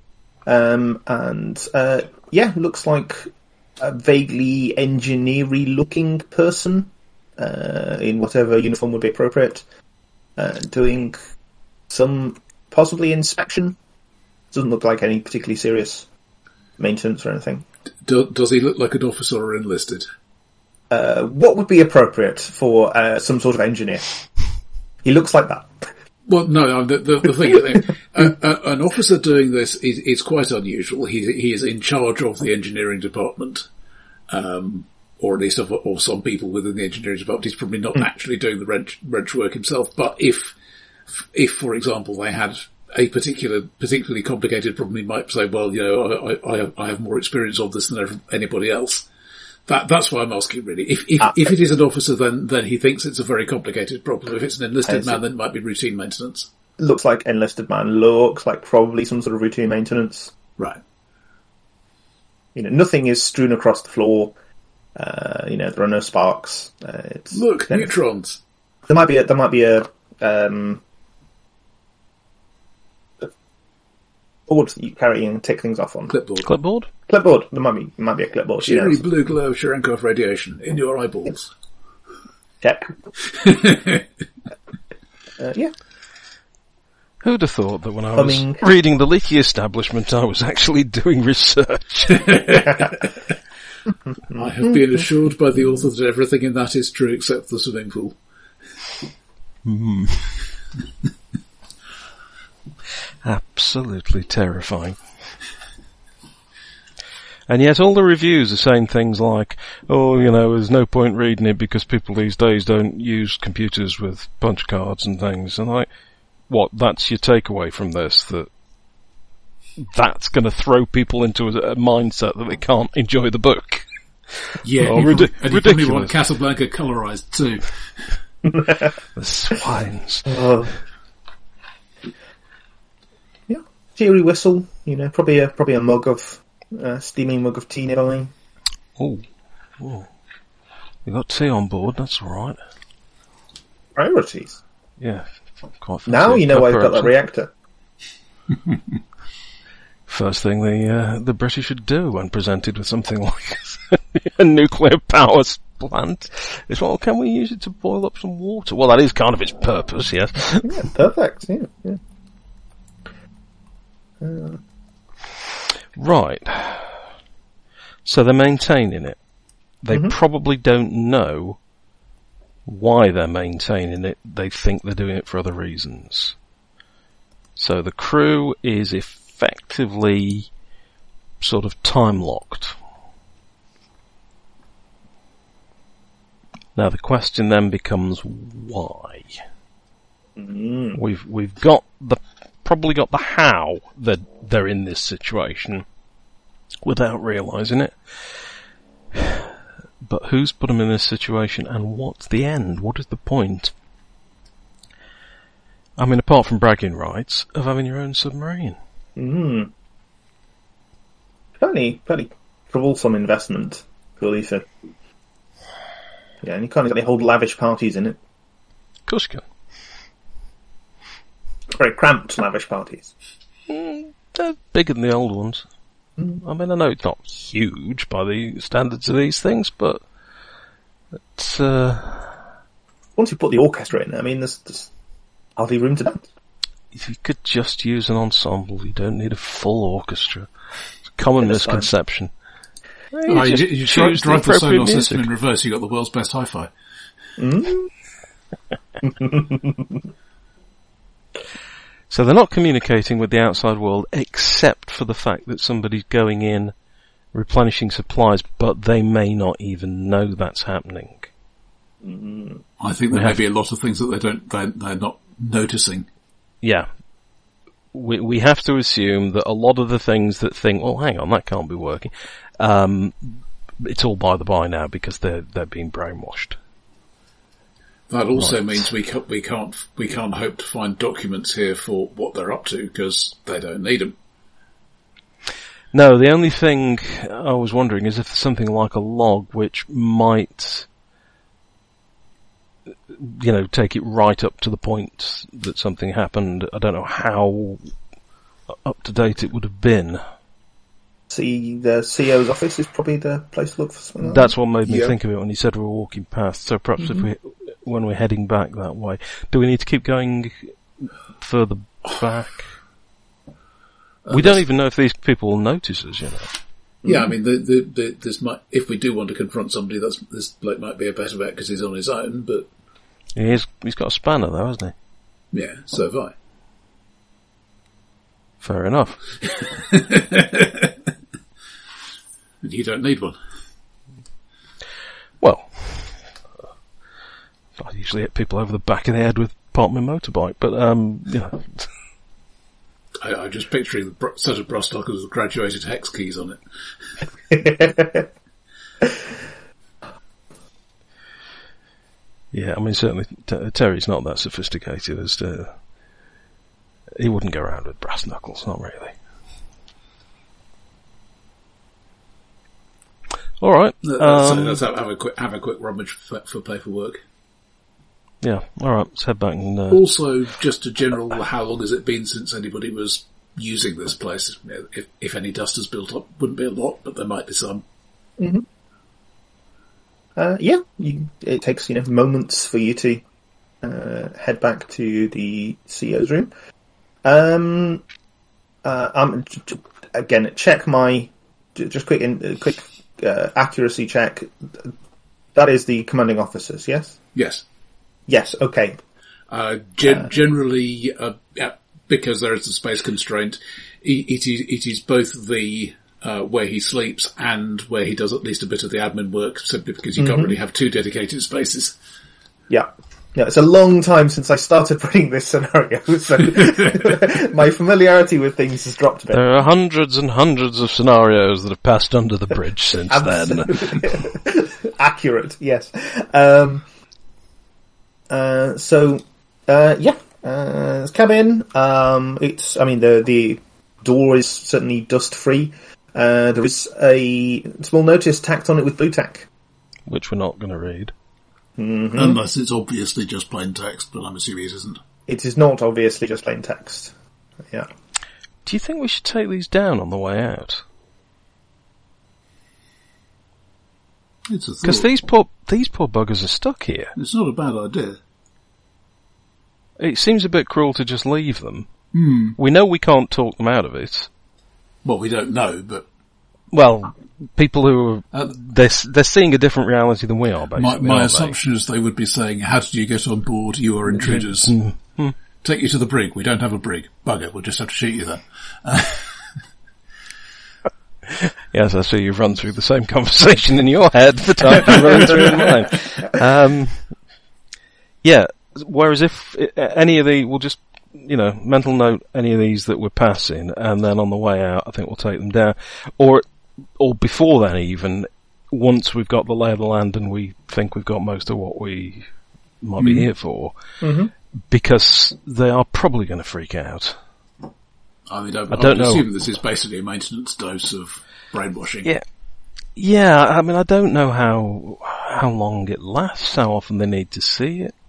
[SPEAKER 2] Looks like a vaguely engineer-y looking person in whatever uniform would be appropriate, doing some possibly inspection. Doesn't look like any particularly serious maintenance or anything.
[SPEAKER 1] Does he look like an officer or enlisted?
[SPEAKER 2] What would be appropriate for some sort of engineer? He looks like that.
[SPEAKER 1] Well, no, the thing, an officer doing this is quite unusual. He is in charge of the engineering department, or at least of some people within the engineering department. He's probably not actually doing the wrench work himself, but if, for example, they had a particularly complicated problem, he might say, well, I have more experience of this than anybody else. That's why I'm asking, really. If it is an officer, then he thinks it's a very complicated problem. If it's an enlisted man, then it might be routine maintenance.
[SPEAKER 2] Looks like enlisted man. Looks like probably some sort of routine maintenance.
[SPEAKER 1] Right.
[SPEAKER 2] Nothing is strewn across the floor. There are no sparks.
[SPEAKER 1] Look, neutrons.
[SPEAKER 2] There might be a board that you carry and take things off on.
[SPEAKER 3] Clipboard?
[SPEAKER 2] Clipboard. There might be a clipboard.
[SPEAKER 1] Cheery blue glow of Cherenkov radiation in your eyeballs.
[SPEAKER 2] Check. Yeah.
[SPEAKER 3] Who'd have thought that when I was reading The Leaky Establishment, I was actually doing research?
[SPEAKER 1] I have been assured by the author that everything in that is true except the swimming pool.
[SPEAKER 3] Absolutely terrifying. And yet all the reviews are saying things like, there's no point reading it because people these days don't use computers with punch cards and things. And what, that's your takeaway from this, that that's going to throw people into a mindset that they can't enjoy the book.
[SPEAKER 1] Yeah,
[SPEAKER 3] Oh,
[SPEAKER 1] and you probably
[SPEAKER 3] ridiculous.
[SPEAKER 1] want Casablanca colorized too.
[SPEAKER 3] The swines.
[SPEAKER 2] Yeah, cheery whistle. Probably a mug of steaming mug of tea nearby.
[SPEAKER 3] Oh, we got tea on board. That's all right.
[SPEAKER 2] Priorities.
[SPEAKER 3] Yeah, quite fancy
[SPEAKER 2] Now you know why I've
[SPEAKER 3] pepper
[SPEAKER 2] got that
[SPEAKER 3] accent.
[SPEAKER 2] reactor.
[SPEAKER 3] First thing the British should do when presented with something like a nuclear power plant is, well, can we use it to boil up some water? Well, that is kind of its purpose, yes.
[SPEAKER 2] Yeah, perfect. Yeah.
[SPEAKER 3] Right. So they're maintaining it. They probably don't know why they're maintaining it. They think they're doing it for other reasons. So the crew is effectively sort of time-locked. Now the question then becomes why. We've got probably got the how that they're in this situation without realising it. But who's put them in this situation, and what's the end? What is the point? I mean, apart from bragging rights of having your own submarine.
[SPEAKER 2] Fairly troublesome investment, purely for... Yeah, and you can't exactly hold lavish parties in it.
[SPEAKER 3] Of course you
[SPEAKER 2] Very cramped lavish parties.
[SPEAKER 3] can. They're bigger than the old ones. I mean, I know it's not huge by the standards of these things, but it's...
[SPEAKER 2] Once you put the orchestra in, I mean, there's hardly room to dance.
[SPEAKER 3] If you could just use an ensemble, you don't need a full orchestra. It's a common misconception.
[SPEAKER 1] You drive the sonar system in reverse, you got the world's best hi-fi.
[SPEAKER 3] So they're not communicating with the outside world except for the fact that somebody's going in, replenishing supplies, but they may not even know that's happening.
[SPEAKER 1] I think there may be a lot of things that they're not noticing.
[SPEAKER 3] Yeah. We have to assume that a lot of the things that think, well, hang on, that can't be working, it's all by the by now because they're being brainwashed.
[SPEAKER 1] That also means we can't hope to find documents here for what they're up to because they don't need them.
[SPEAKER 3] No, the only thing I was wondering is if there's something like a log which might, take it right up to the point that something happened. I don't know how up to date it would have been.
[SPEAKER 2] See, the CEO's office is probably the place to look for something like
[SPEAKER 3] That's what made me think of it when you said we were walking past. So perhaps when we're heading back that way, do we need to keep going further back? We don't even know if these people will notice us,
[SPEAKER 1] Yeah, I mean, if we do want to confront somebody, this bloke might be a better bet because he's on his own, but...
[SPEAKER 3] He's got a spanner though, hasn't he?
[SPEAKER 1] Yeah, so have I.
[SPEAKER 3] Fair enough.
[SPEAKER 1] You don't need one.
[SPEAKER 3] Well, I usually hit people over the back of the head with part of my motorbike, but,
[SPEAKER 1] I'm just picturing the set of brass knuckles with graduated hex keys on it.
[SPEAKER 3] Yeah, I mean, certainly Terry's not that sophisticated as to... He wouldn't go around with brass knuckles, not really. All right.
[SPEAKER 1] Let's have a quick rummage for paperwork.
[SPEAKER 3] Yeah, all right. Let's head back and.
[SPEAKER 1] Also, just a general, how long has it been since anybody was using this place? If any dust has built up, wouldn't be a lot, but there might be some.
[SPEAKER 2] It takes moments for you to head back to the CEO's room. Again, check my just quick accuracy check. That is the commanding officers, yes?
[SPEAKER 1] Yes.
[SPEAKER 2] Yes, okay.
[SPEAKER 1] Generally, because there is a space constraint, it is both the where he sleeps and where he does at least a bit of the admin work, simply because you can't really have two dedicated spaces.
[SPEAKER 2] Yeah. Yeah, it's a long time since I started running this scenario, so my familiarity with things has dropped a bit.
[SPEAKER 3] There are hundreds and hundreds of scenarios that have passed under the bridge since then.
[SPEAKER 2] Accurate, yes. Cabin. The door is certainly dust free. There is a small notice tacked on it with blue tack,
[SPEAKER 3] which we're not going to read.
[SPEAKER 2] Mm-hmm.
[SPEAKER 1] Unless it's obviously just plain text, but I'm assuming it isn't.
[SPEAKER 2] It is not obviously just plain text. Yeah.
[SPEAKER 3] Do you think we should take these down on the way out?
[SPEAKER 1] It's a thought.
[SPEAKER 3] Because these poor buggers are stuck here.
[SPEAKER 1] It's not a bad idea.
[SPEAKER 3] It seems a bit cruel to just leave them.
[SPEAKER 1] Hmm.
[SPEAKER 3] We know we can't talk them out of it.
[SPEAKER 1] Well, we don't know, but...
[SPEAKER 3] Well, people who are... they're seeing a different reality than we are, basically.
[SPEAKER 1] My assumption is they would be saying, how did you get on board? You are intruders.
[SPEAKER 3] Mm-hmm.
[SPEAKER 1] Take you to the brig. We don't have a brig. Bugger, we'll just have to shoot you then.
[SPEAKER 3] Yes, I see you've run through the same conversation in your head that I've been running through in mine. Yeah, whereas if any of the... We'll just... mental note any of these that we're passing, and then on the way out, I think we'll take them down. Or before then even, once we've got the lay of the land and we think we've got most of what we might be here for, because they are probably going to freak out.
[SPEAKER 1] I mean, I
[SPEAKER 3] don't know.
[SPEAKER 1] assume this is basically a maintenance dose of brainwashing.
[SPEAKER 3] Yeah, I mean, I don't know how long it lasts, how often they need to see it.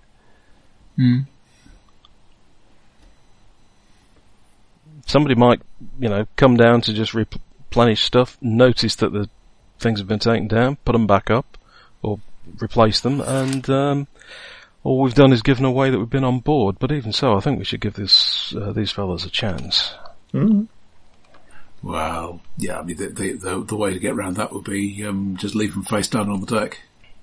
[SPEAKER 3] Somebody might, come down to just replenish stuff, notice that the things have been taken down, put them back up, or replace them, and all we've done is given away that we've been on board. But even so, I think we should give these fellas a chance.
[SPEAKER 2] Mm.
[SPEAKER 1] Well, yeah, I mean, the way to get around that would be just leave them face down on the deck.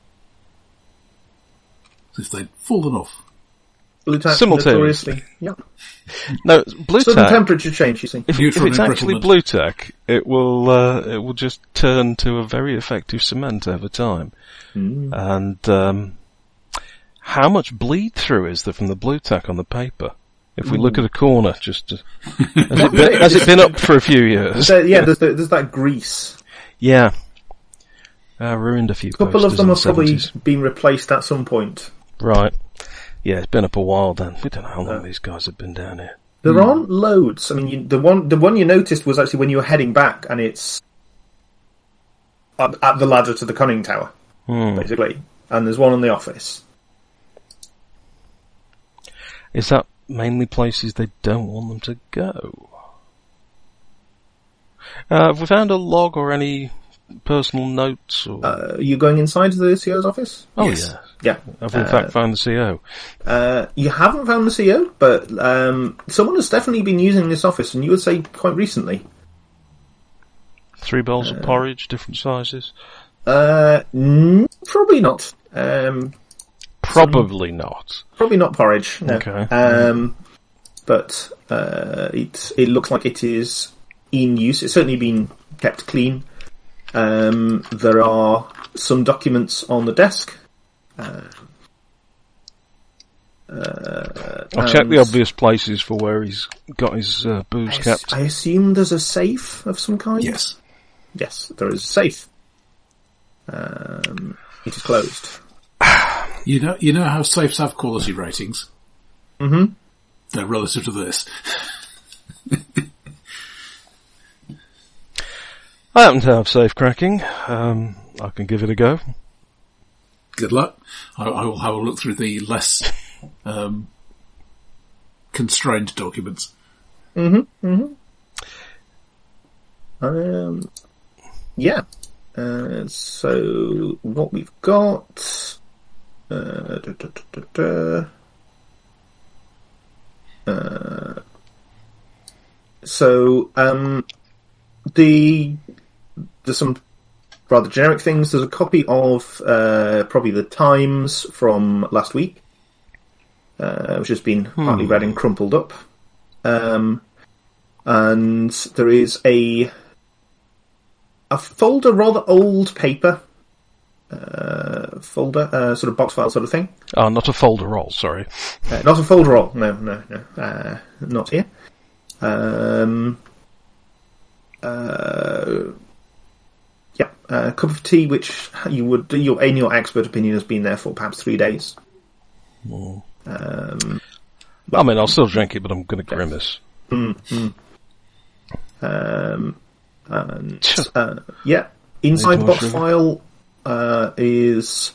[SPEAKER 1] As if they'd fallen off.
[SPEAKER 2] Blue tack
[SPEAKER 3] simultaneously.
[SPEAKER 2] Yeah.
[SPEAKER 3] No, blue
[SPEAKER 2] sudden
[SPEAKER 3] tack.
[SPEAKER 2] temperature change, you see.
[SPEAKER 3] If it's actually blue tack, it will just turn to a very effective cement over time. And how much bleed through is there from the blue tack on the paper? If we look at a corner, has it been up for a few years?
[SPEAKER 2] There's that grease.
[SPEAKER 3] Yeah. Ruined a few.
[SPEAKER 2] A couple of them have probably
[SPEAKER 3] 70s.
[SPEAKER 2] been replaced at some point.
[SPEAKER 3] Right. Yeah, it's been up a while then. We don't know how long these guys have been down here.
[SPEAKER 2] There aren't loads. I mean, the one you noticed was actually when you were heading back, and it's at the ladder to the conning tower, basically. And there's one in the office.
[SPEAKER 3] Is that mainly places they don't want them to go? Have we found a log or any personal notes? Or...
[SPEAKER 2] Are you going inside the CO's office?
[SPEAKER 3] Oh,
[SPEAKER 1] yes.
[SPEAKER 3] yeah.
[SPEAKER 2] Yeah.
[SPEAKER 3] Have we in fact found the CO?
[SPEAKER 2] You haven't found the CO, but someone has definitely been using this office, and you would say quite recently.
[SPEAKER 3] 3 bowls of porridge, different sizes?
[SPEAKER 2] Probably not.
[SPEAKER 3] Probably not.
[SPEAKER 2] Probably not porridge, no.
[SPEAKER 3] Okay.
[SPEAKER 2] But it looks like it is in use. It's certainly been kept clean. There are some documents on the desk.
[SPEAKER 3] I'll check the obvious places for where he's got his booze kept.
[SPEAKER 2] I assume there's a safe of some kind?
[SPEAKER 1] Yes.
[SPEAKER 2] Yes, there is a safe. It is closed.
[SPEAKER 1] You know how safes have quality ratings?
[SPEAKER 2] Mm-hmm.
[SPEAKER 1] They're relative to this.
[SPEAKER 3] I happen to have safe cracking. I can give it a go.
[SPEAKER 1] Good luck. I will have a look through the less constrained documents.
[SPEAKER 2] Yeah. So what we've got. There's some rather generic things. There's a copy of probably the Times from last week, which has been partly read and crumpled up. And there is a folder, rather old paper folder, sort of box file sort of thing.
[SPEAKER 3] Oh, not a folder roll, sorry.
[SPEAKER 2] Not a folder roll. No. Not here. A cup of tea, which you would, in your expert opinion, has been there for perhaps 3 days.
[SPEAKER 3] I mean, I'll still drink it, but I'm going to grimace.
[SPEAKER 2] Inside the box file is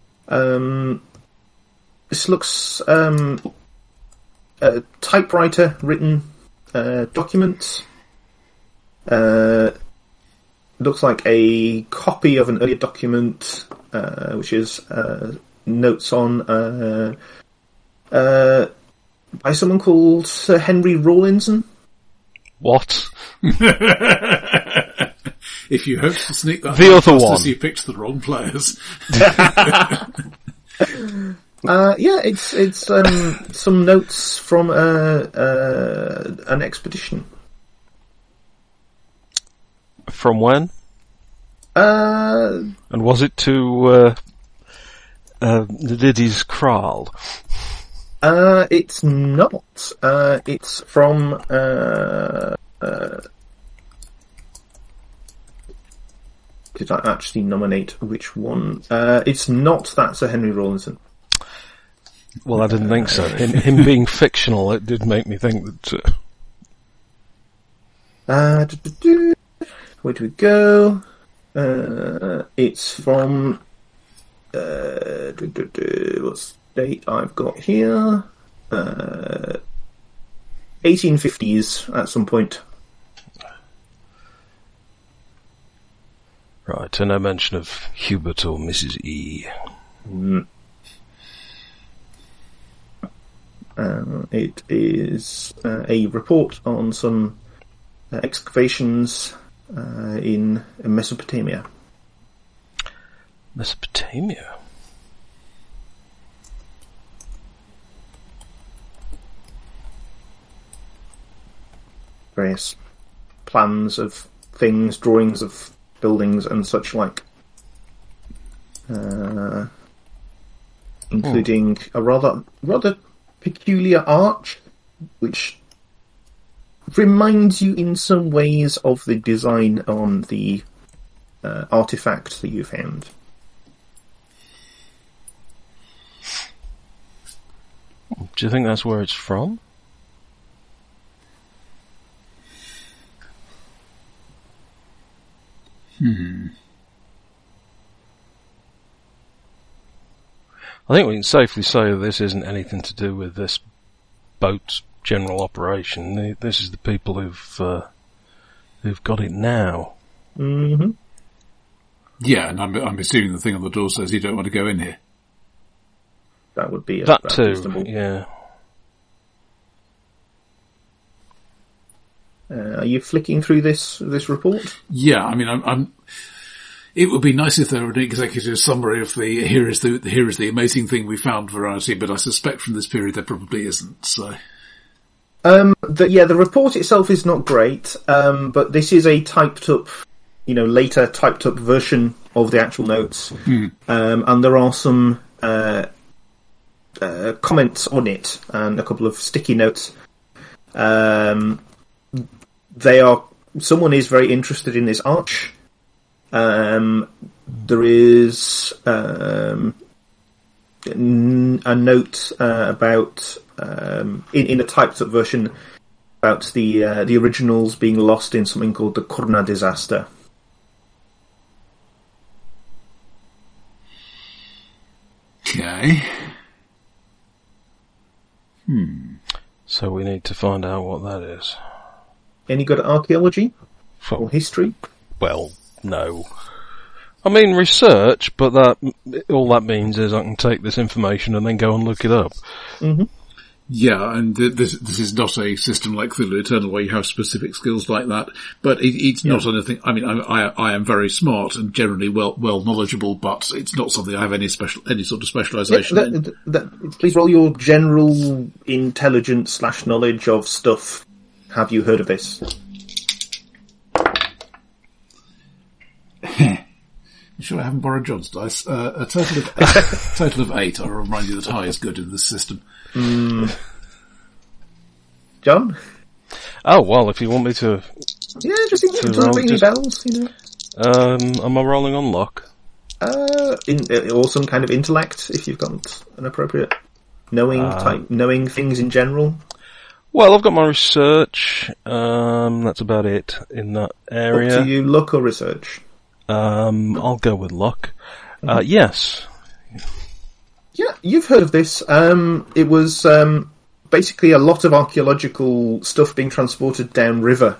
[SPEAKER 2] this looks a typewriter written document. Looks like a copy of an earlier document, which is notes on by someone called Sir Henry Rawlinson.
[SPEAKER 3] What?
[SPEAKER 1] If you hope to sneak that,
[SPEAKER 3] the other one,
[SPEAKER 1] you picked the wrong players.
[SPEAKER 2] It's some notes from an expedition.
[SPEAKER 3] From when? And was it to Liddy's Kraal?
[SPEAKER 2] It's not. It's from did I actually nominate which one? It's not that Sir Henry Rawlinson.
[SPEAKER 3] Well, I didn't think so. Him being fictional, it did make me think that...
[SPEAKER 2] Where do we go? It's from... what's the date I've got here? 1850s at some point.
[SPEAKER 3] Right, and no mention of Hubert or Mrs. E.
[SPEAKER 2] It is a report on some excavations in Mesopotamia.
[SPEAKER 3] Mesopotamia?
[SPEAKER 2] Various plans of things, drawings of buildings and such like. Including a rather peculiar arch, which reminds you in some ways of the design on the artifact that you found.
[SPEAKER 3] Do you think that's where it's from? I think we can safely say that this isn't anything to do with this boat's general operation. This is the people who've got it now.
[SPEAKER 2] Mm-hmm.
[SPEAKER 1] Yeah, and I'm assuming the thing on the door says you don't want to go in here.
[SPEAKER 2] That would be
[SPEAKER 3] that too.
[SPEAKER 2] Reasonable.
[SPEAKER 3] Yeah.
[SPEAKER 2] Are you flicking through this report?
[SPEAKER 1] Yeah, I mean, it would be nice if there were an executive summary of the here is the amazing thing we found variety, but I suspect from this period there probably isn't. So,
[SPEAKER 2] the report itself is not great, but this is a typed up, later typed up version of the actual notes, and there are some comments on it and a couple of sticky notes. Someone is very interested in this arch. There is a note about in a typed up version about the originals being lost in something called the Kurna disaster.
[SPEAKER 1] Okay.
[SPEAKER 3] So we need to find out what that is.
[SPEAKER 2] Any good at archaeology or history?
[SPEAKER 3] Well, no. I mean research, but all that means is I can take this information and then go and look it up.
[SPEAKER 2] Mm-hmm.
[SPEAKER 1] Yeah, and this is not a system like Cthulhu Eternal where you have specific skills like that, but it's not anything. I mean, I am very smart and generally well knowledgeable, but it's not something I have any sort of specialisation in.
[SPEAKER 2] Please roll your general intelligence / knowledge of stuff. Have you heard of this?
[SPEAKER 1] You sure I haven't borrowed John's dice? A total of 8. I'll remind you that high is good in this system.
[SPEAKER 2] John?
[SPEAKER 3] Oh, well, if you want me to...
[SPEAKER 2] Yeah, just ring any bells, you know.
[SPEAKER 3] Am I rolling on luck?
[SPEAKER 2] Or some kind of intellect, if you've got an appropriate knowing things in general.
[SPEAKER 3] Well, I've got my research. That's about it in that area.
[SPEAKER 2] Up to you, luck or research?
[SPEAKER 3] I'll go with luck. Yes.
[SPEAKER 2] Yeah, you've heard of this. It was basically a lot of archaeological stuff being transported downriver.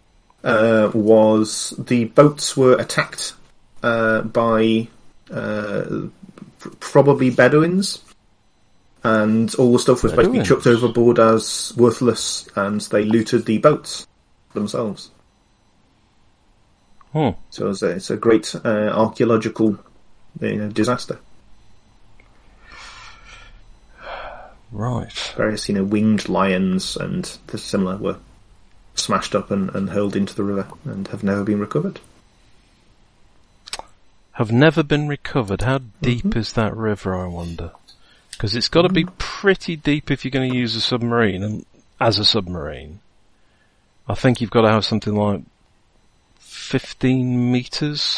[SPEAKER 2] The boats were attacked by probably Bedouins, and all the stuff was basically chucked overboard as worthless, and they looted the boats themselves. So it's a great archaeological disaster.
[SPEAKER 3] Right.
[SPEAKER 2] Various winged lions and the similar were smashed up and hurled into the river and have never been recovered.
[SPEAKER 3] Have never been recovered. How deep is that river, I wonder? Because it's got to be pretty deep if you're going to use a submarine. And as a submarine, I think you've got to have something like 15 metres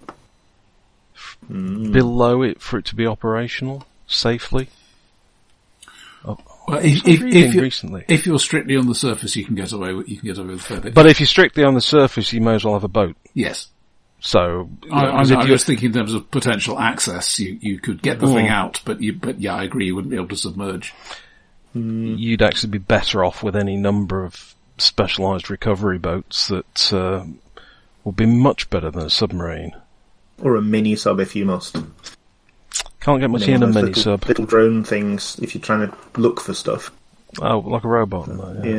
[SPEAKER 3] below it for it to be operational safely.
[SPEAKER 1] Well, if you're strictly on the surface, you can get away with a fair bit.
[SPEAKER 3] But if you're strictly on the surface, you may as well have a boat.
[SPEAKER 1] Yes.
[SPEAKER 3] So
[SPEAKER 1] I was thinking in terms of potential access, you could get the thing out, but yeah, I agree, you wouldn't be able to submerge.
[SPEAKER 3] You'd actually be better off with any number of specialised recovery boats that would be much better than a submarine.
[SPEAKER 2] Or a mini sub if you must.
[SPEAKER 3] Can't get much in a mini sub.
[SPEAKER 2] Little drone things if you're trying to look for stuff.
[SPEAKER 3] Oh, like a robot.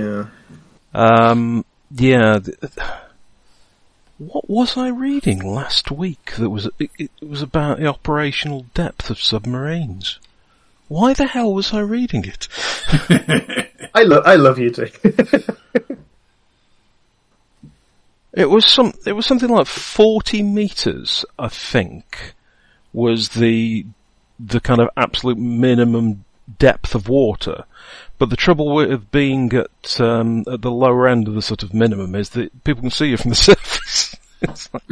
[SPEAKER 2] Yeah.
[SPEAKER 3] Yeah. What was I reading last week that was, it was about the operational depth of submarines? Why the hell was I reading it?
[SPEAKER 2] I love you too.
[SPEAKER 3] It was something like 40 metres, I think, was the kind of absolute minimum depth of water. But the trouble with being at the lower end of the sort of minimum is that people can see you from the surface. It's like,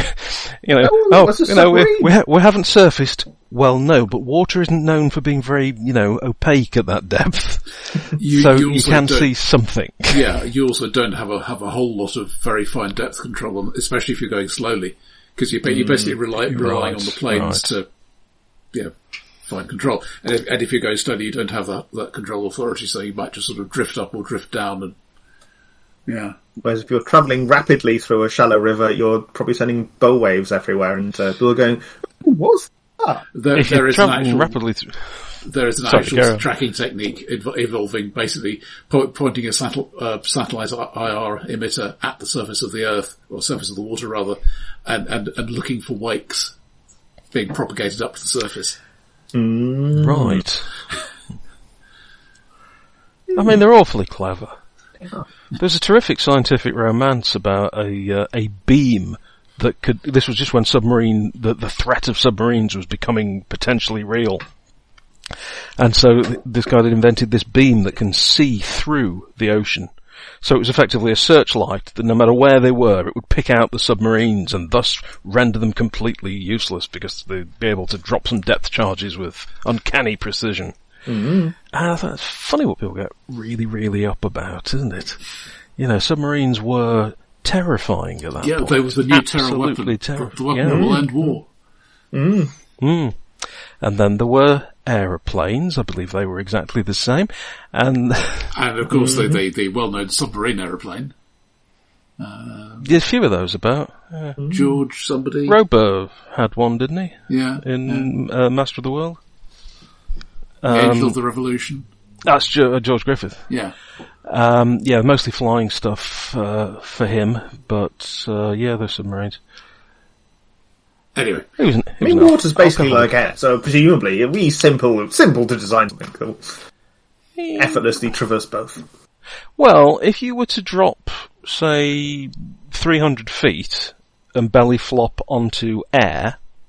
[SPEAKER 3] we haven't surfaced. Well, no, but water isn't known for being very, opaque at that depth. You can see something.
[SPEAKER 1] Yeah, you also don't have a whole lot of very fine depth control, especially if you're going slowly, because you're basically relying on the planes to, find control. And if you're going slowly, you don't have that control authority, so you might just sort of drift up or drift down. And yeah.
[SPEAKER 2] Whereas if you're travelling rapidly through a shallow river, you're probably sending bow waves everywhere, and people are going, "What's that?"
[SPEAKER 1] There is an actual tracking technique involving basically pointing a satellite IR emitter at the surface of the Earth, or surface of the water rather, and looking for wakes being propagated up to the surface.
[SPEAKER 3] Right. I mean, they're awfully clever. There's a terrific scientific romance about a beam that could. This was just when the threat of submarines was becoming potentially real, and so this guy had invented this beam that can see through the ocean. So it was effectively a searchlight that no matter where they were, it would pick out the submarines and thus render them completely useless because they'd be able to drop some depth charges with uncanny precision. Mm-hmm. And I thought it's funny what people get really, really up about, isn't it? Submarines were terrifying at that point.
[SPEAKER 1] Yeah, they was the new terror weapon. The weapon that will end war.
[SPEAKER 3] And then there were aeroplanes. I believe they were exactly the same. And
[SPEAKER 1] of course the well-known submarine aeroplane.
[SPEAKER 3] There's a few of those about.
[SPEAKER 1] George somebody.
[SPEAKER 3] Rober had one, didn't he?
[SPEAKER 1] Yeah.
[SPEAKER 3] In Master of the World.
[SPEAKER 1] Angel of the Revolution.
[SPEAKER 3] That's George Griffith.
[SPEAKER 1] Yeah.
[SPEAKER 3] Mostly flying stuff for him, but they're submarines.
[SPEAKER 1] Anyway,
[SPEAKER 2] water's basically like air, so presumably it'd be simple to design something cool. Effortlessly traverse both.
[SPEAKER 3] Well, if you were to drop, say, 300 feet and belly flop onto air,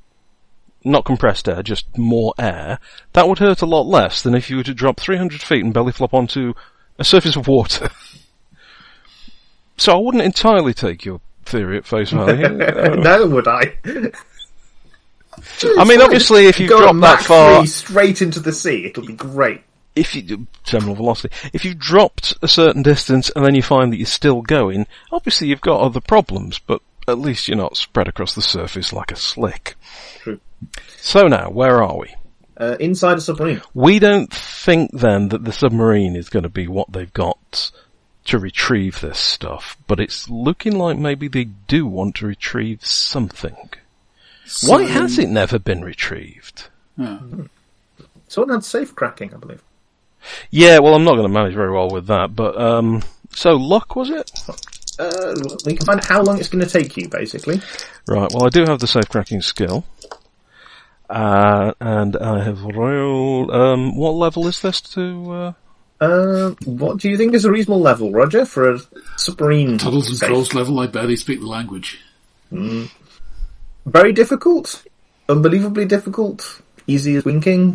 [SPEAKER 3] not compressed air, just more air, that would hurt a lot less than if you were to drop 300 feet and belly flop onto a surface of water. So I wouldn't entirely take your theory at face value.
[SPEAKER 2] No, would I?
[SPEAKER 3] I mean, obviously, if you drop that far
[SPEAKER 2] straight into the sea, it'll be great.
[SPEAKER 3] If you do terminal velocity, if you've dropped a certain distance and then you find that you're still going, obviously you've got other problems, but at least you're not spread across the surface like a slick.
[SPEAKER 2] True.
[SPEAKER 3] So now, where are we?
[SPEAKER 2] Inside a submarine.
[SPEAKER 3] We don't think then that the submarine is going to be what they've got to retrieve this stuff, but it's looking like maybe they do want to retrieve something.
[SPEAKER 1] So,
[SPEAKER 3] why has it never been retrieved?
[SPEAKER 2] Someone had safe cracking, I believe.
[SPEAKER 3] Yeah, well, I'm not going to manage very well with that, but, so luck, was it?
[SPEAKER 2] We can find out how long it's going to take you, basically.
[SPEAKER 3] Right, well, I do have the safe cracking skill. And I have rolled, what level is this to,
[SPEAKER 2] What do you think is a reasonable level, Roger, for a submarine?
[SPEAKER 1] Tuddles and
[SPEAKER 2] safe?
[SPEAKER 1] Trolls level, I barely speak the language.
[SPEAKER 2] Very difficult? Unbelievably difficult? Easy as winking?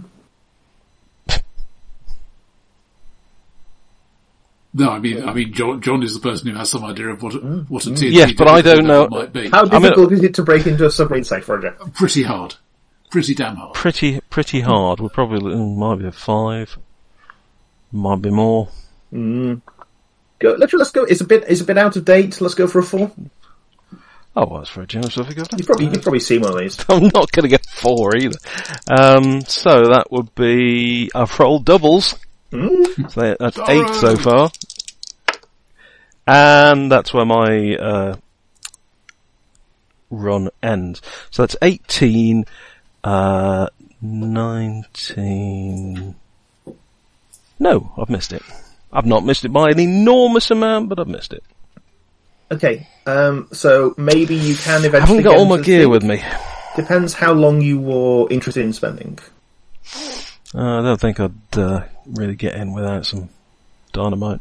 [SPEAKER 1] No, I mean, John is the person who has some idea of what a TNT
[SPEAKER 3] Yes, but I don't know.
[SPEAKER 1] might be.
[SPEAKER 2] How difficult is it to break into a submarine safe, Roger?
[SPEAKER 1] Pretty hard. Pretty damn hard.
[SPEAKER 3] Pretty hard. We're probably, might be a 5. Might be more.
[SPEAKER 2] Let's go. It's a bit out of date. Let's go for a 4.
[SPEAKER 3] Oh, well, that's very generous of you.
[SPEAKER 2] You've probably seen one of these.
[SPEAKER 3] I'm not going to get 4 either. So that would be, I've rolled doubles. So that's 8 so far. And that's where my, run ends. So that's 18, 19. No, I've missed it. I've not missed it by an enormous amount, but I've missed it.
[SPEAKER 2] Okay, so maybe you can eventually.
[SPEAKER 3] I haven't got all my gear with me.
[SPEAKER 2] Depends how long you were interested in spending.
[SPEAKER 3] I don't think I'd really get in without some dynamite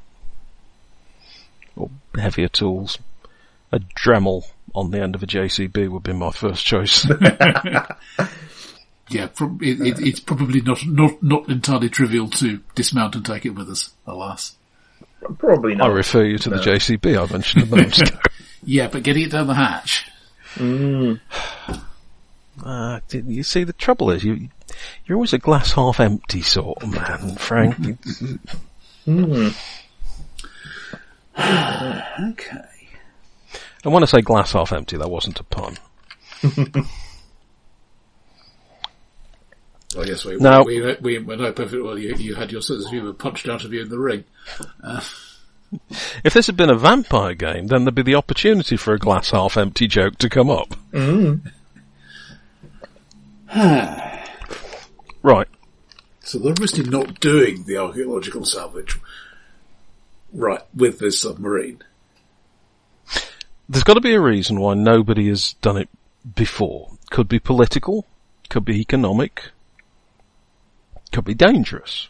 [SPEAKER 3] or heavier tools. A Dremel on the end of a JCB would be my first choice.
[SPEAKER 1] Yeah, it's probably not entirely trivial to dismount and take it with us, alas.
[SPEAKER 2] Probably not.
[SPEAKER 3] I refer you to the JCB I mentioned a moment ago.
[SPEAKER 1] Yeah, but getting it down the hatch.
[SPEAKER 3] You see, the trouble is, you're always a glass half empty sort of man, Frank.
[SPEAKER 1] Okay.
[SPEAKER 3] And when I say glass half empty, that wasn't a pun.
[SPEAKER 1] Well, yes, we
[SPEAKER 3] Now-
[SPEAKER 1] know perfectly well you had your sense of humour punched out of you in the ring.
[SPEAKER 3] If this had been a vampire game, then there'd be the opportunity for a glass half empty joke to come up. Right.
[SPEAKER 1] So they're obviously not doing the archaeological salvage right with this submarine.
[SPEAKER 3] There's got to be a reason why nobody has done it before. Could be political, could be economic, could be dangerous.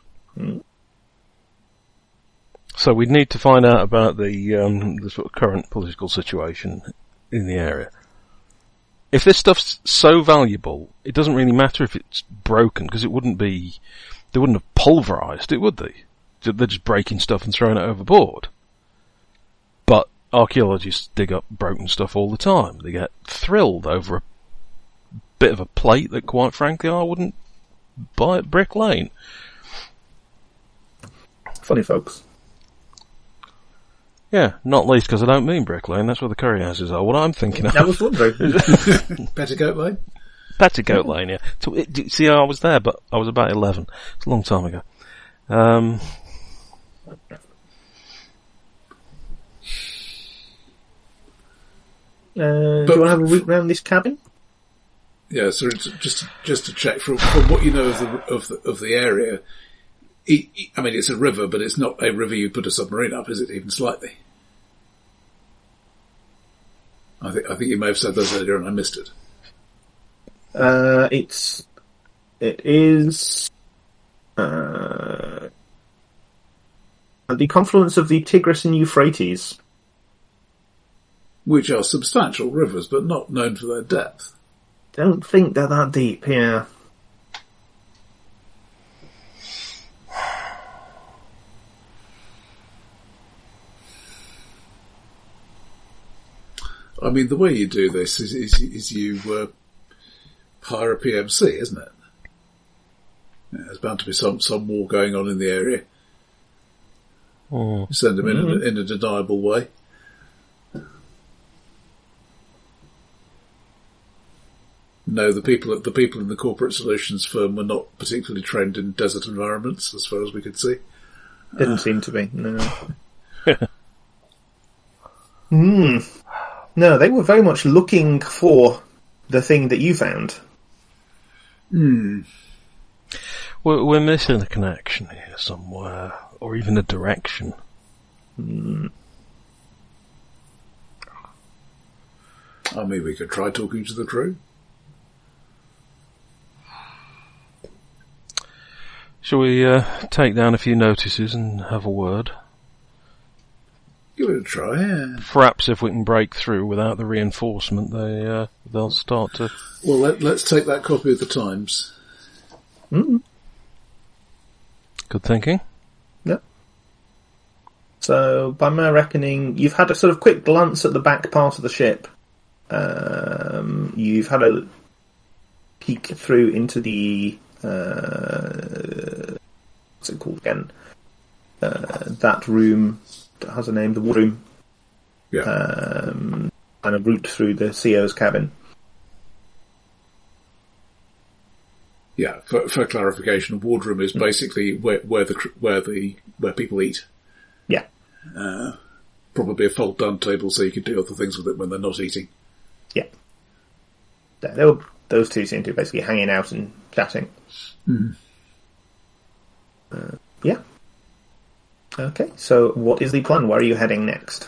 [SPEAKER 3] So we'd need to find out about the sort of current political situation in the area. If this stuff's so valuable, it doesn't really matter if it's broken, because they wouldn't have pulverized it, would they? They're just breaking stuff and throwing it overboard. But archaeologists dig up broken stuff all the time. They get thrilled over a bit of a plate that, quite frankly, I wouldn't buy at Brick Lane.
[SPEAKER 2] Funny folks.
[SPEAKER 3] Yeah, not least because I don't mean Brick Lane. That's where the curry houses are. What I'm thinking of.
[SPEAKER 2] I was wondering.
[SPEAKER 1] Petticoat Lane?
[SPEAKER 3] Petticoat Lane, yeah. See, I was there, but I was about 11. It's a long time ago.
[SPEAKER 2] Do you want to have a route around this cabin?
[SPEAKER 1] Yeah, so it's just to check from what you know of the area. I mean, it's a river, but it's not a river you put a submarine up, is it? Even slightly. I think you may have said those earlier, and I missed it.
[SPEAKER 2] It is at the confluence of the Tigris and Euphrates.
[SPEAKER 1] Which are substantial rivers, but not known for their depth.
[SPEAKER 2] don't think they're that deep, yeah.
[SPEAKER 1] I mean, the way you do this is you hire a PMC, isn't it? Yeah, there's bound to be some war going on in the area. You send them in a deniable way. No, the people in the corporate solutions firm were not particularly trained in desert environments, as far as we could see.
[SPEAKER 2] Didn't seem to be, no. No, they were very much looking for the thing that you found.
[SPEAKER 3] We're missing a connection here somewhere, or even a direction.
[SPEAKER 1] I mean, we could try talking to the crew.
[SPEAKER 3] Shall we take down a few notices and have a word?
[SPEAKER 1] Give it a try, yeah.
[SPEAKER 3] Perhaps if we can break through without the reinforcement, they'll start to...
[SPEAKER 1] Well, let's take that copy of the Times.
[SPEAKER 3] Good thinking.
[SPEAKER 2] Yep. So, by my reckoning, you've had a sort of quick glance at the back part of the ship. You've had a peek through into the... what's it called again? That room... that has a name, the war room.
[SPEAKER 1] Yeah.
[SPEAKER 2] And a route through the CO's cabin.
[SPEAKER 1] Yeah, for clarification, a wardroom is basically where people eat.
[SPEAKER 2] Yeah.
[SPEAKER 1] Probably a fold down table so you can do other things with it when they're not eating.
[SPEAKER 2] Yeah. Those two seem to be basically hanging out and chatting. Yeah. Okay, so what is the plan? Where are you heading next?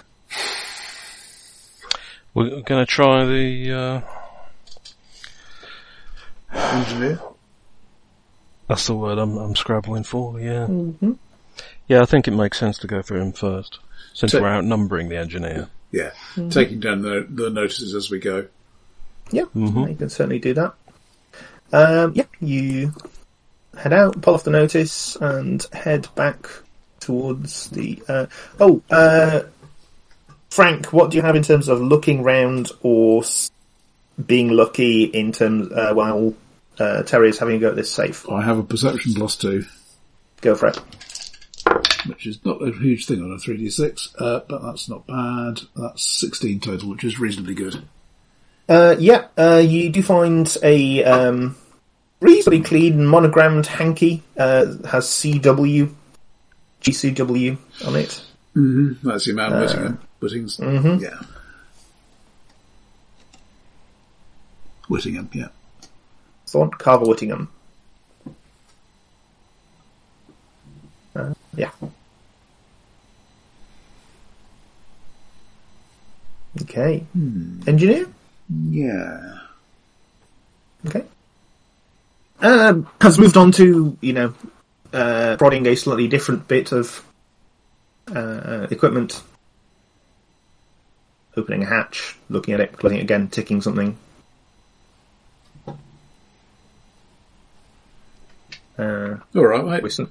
[SPEAKER 3] We're going to try the...
[SPEAKER 1] Engineer?
[SPEAKER 3] That's the word I'm scrabbling for, yeah. Yeah, I think it makes sense to go through him first, since we're outnumbering the engineer.
[SPEAKER 1] Yeah, taking down the notices as we go.
[SPEAKER 2] Yeah, you can certainly do that. Yeah, you head out, pull off the notice, and head back towards the... Frank, what do you have in terms of looking round or being lucky in terms while Terry is having a go at this safe?
[SPEAKER 1] I have a perception +2.
[SPEAKER 2] Go for it.
[SPEAKER 1] Which is not a huge thing on a 3d6, but that's not bad. That's 16 total, which is reasonably good.
[SPEAKER 2] You do find a reasonably clean monogrammed hanky. Has CW, GCW on it.
[SPEAKER 1] That's the amount of Whittingham's. Yeah. Whittingham, yeah.
[SPEAKER 2] Thorn Carver Whittingham. Yeah. Okay. Engineer?
[SPEAKER 1] Yeah.
[SPEAKER 2] Okay. Has moved on to, prodding a slightly different bit of equipment. Opening a hatch, looking at it, closing it again, ticking something.
[SPEAKER 1] Alright, mate.
[SPEAKER 2] Whistle.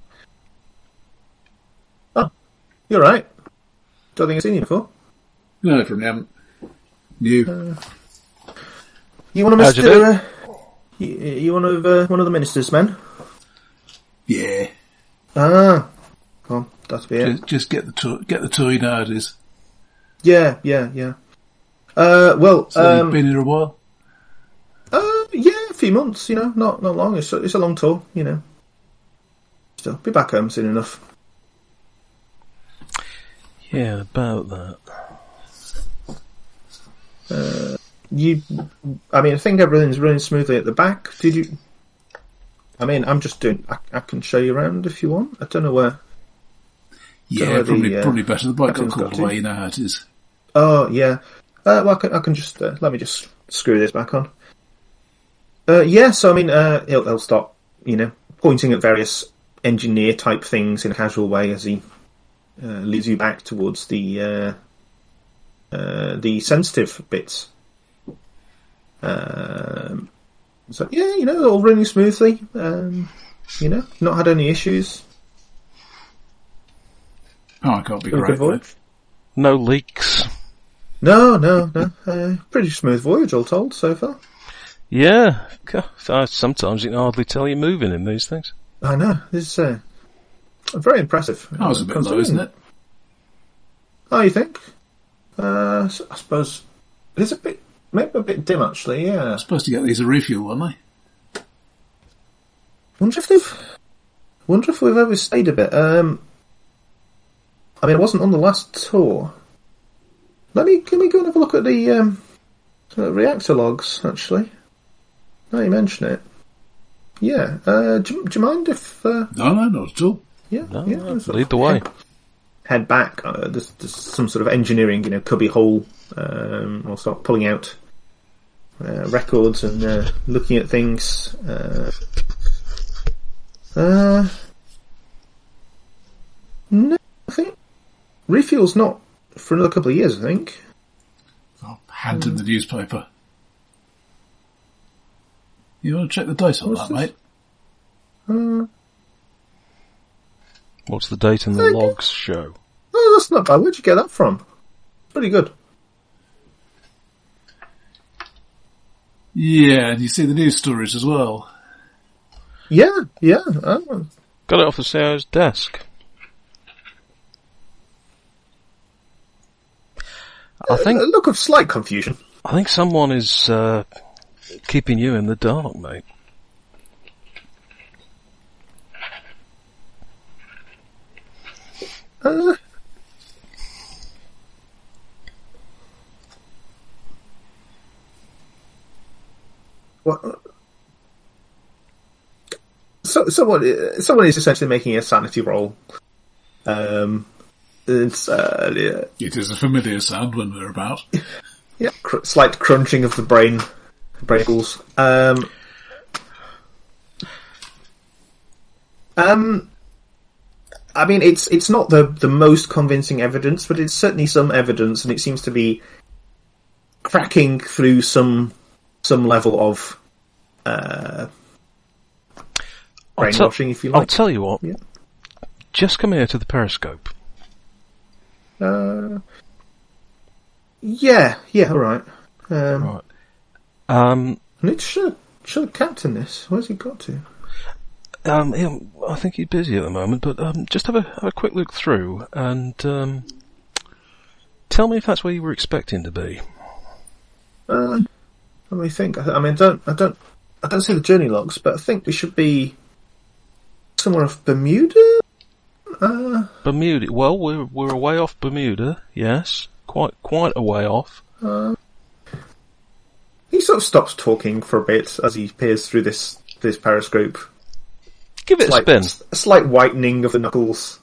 [SPEAKER 2] Oh, you're right. Don't think I've seen you before.
[SPEAKER 1] No, from them. You.
[SPEAKER 2] You one of Mr. You one of the minister's men?
[SPEAKER 1] Yeah.
[SPEAKER 2] Ah, well, that's be it.
[SPEAKER 1] Just get the toy nowadays.
[SPEAKER 2] Yeah. Well,
[SPEAKER 1] So you've been here a while.
[SPEAKER 2] Yeah, a few months. Not long. It's a long tour. Still, be back home soon enough.
[SPEAKER 3] Yeah, about that.
[SPEAKER 2] I think everything's running smoothly at the back. Did you? I'm just doing. I can show you around if you want. I don't know where.
[SPEAKER 1] Yeah, probably better. The bike got called away. You know how it is.
[SPEAKER 2] Oh yeah. Well, I can just let me just screw this back on. Yeah. So he'll start. Pointing at various engineer type things in a casual way as he leads you back towards the sensitive bits. So yeah, all running smoothly. Not had any issues.
[SPEAKER 1] Oh, I can't be
[SPEAKER 2] Been a
[SPEAKER 1] great.
[SPEAKER 2] good voyage.
[SPEAKER 3] No leaks.
[SPEAKER 2] No. Pretty smooth voyage, all told, so far.
[SPEAKER 3] Yeah. Sometimes you can hardly tell you're moving in these things.
[SPEAKER 2] I know. It's very impressive.
[SPEAKER 1] That was a bit low, isn't it?
[SPEAKER 2] Oh, you think? I suppose it's maybe a bit dim, actually, yeah.
[SPEAKER 1] They're supposed to get these a refuel, aren't they?
[SPEAKER 2] Wonder if we've overstayed a bit. I wasn't on the last tour. Let me go and have a look at the reactor logs, actually. Now you mention it. Yeah. Do you mind if...
[SPEAKER 1] No, not at all.
[SPEAKER 2] Yeah.
[SPEAKER 3] No,
[SPEAKER 2] yeah.
[SPEAKER 3] lead the way.
[SPEAKER 2] Head back. There's some sort of engineering, cubby hole. I'll start pulling out records and looking at things. No, I think refuel's not for another couple of years, I think.
[SPEAKER 1] I'll hand him the newspaper. You want to check the date on that, mate?
[SPEAKER 3] What's the date in the logs show?
[SPEAKER 2] Oh, that's not bad. Where'd you get that from? Pretty good.
[SPEAKER 1] Yeah, and you see the news stories as well.
[SPEAKER 2] Yeah.
[SPEAKER 3] Got it off the CIO's desk. I think
[SPEAKER 2] A look of slight confusion.
[SPEAKER 3] I think someone is keeping you in the dark, mate.
[SPEAKER 2] What? So someone is essentially making a sanity roll. It's
[SPEAKER 1] It is a familiar sound when we're about.
[SPEAKER 2] yeah, slight crunching of the brains. It's not the most convincing evidence, but it's certainly some evidence, and it seems to be cracking through some level of brainwashing, if you like.
[SPEAKER 3] I'll tell you what.
[SPEAKER 2] Yeah.
[SPEAKER 3] Just come here to the periscope.
[SPEAKER 2] Yeah, all right.
[SPEAKER 3] Right.
[SPEAKER 2] I need to show the captain this. Where's he got to?
[SPEAKER 3] I think he's busy at the moment, but just have a quick look through and tell me if that's where you were expecting to be.
[SPEAKER 2] Let me think. I don't see the journey logs, but I think we should be somewhere off Bermuda.
[SPEAKER 3] Bermuda. Well, we're a way off Bermuda. Yes, quite a way off.
[SPEAKER 2] He sort of stops talking for a bit as he peers through this periscope.
[SPEAKER 3] Give it a spin.
[SPEAKER 2] A slight whitening of the knuckles.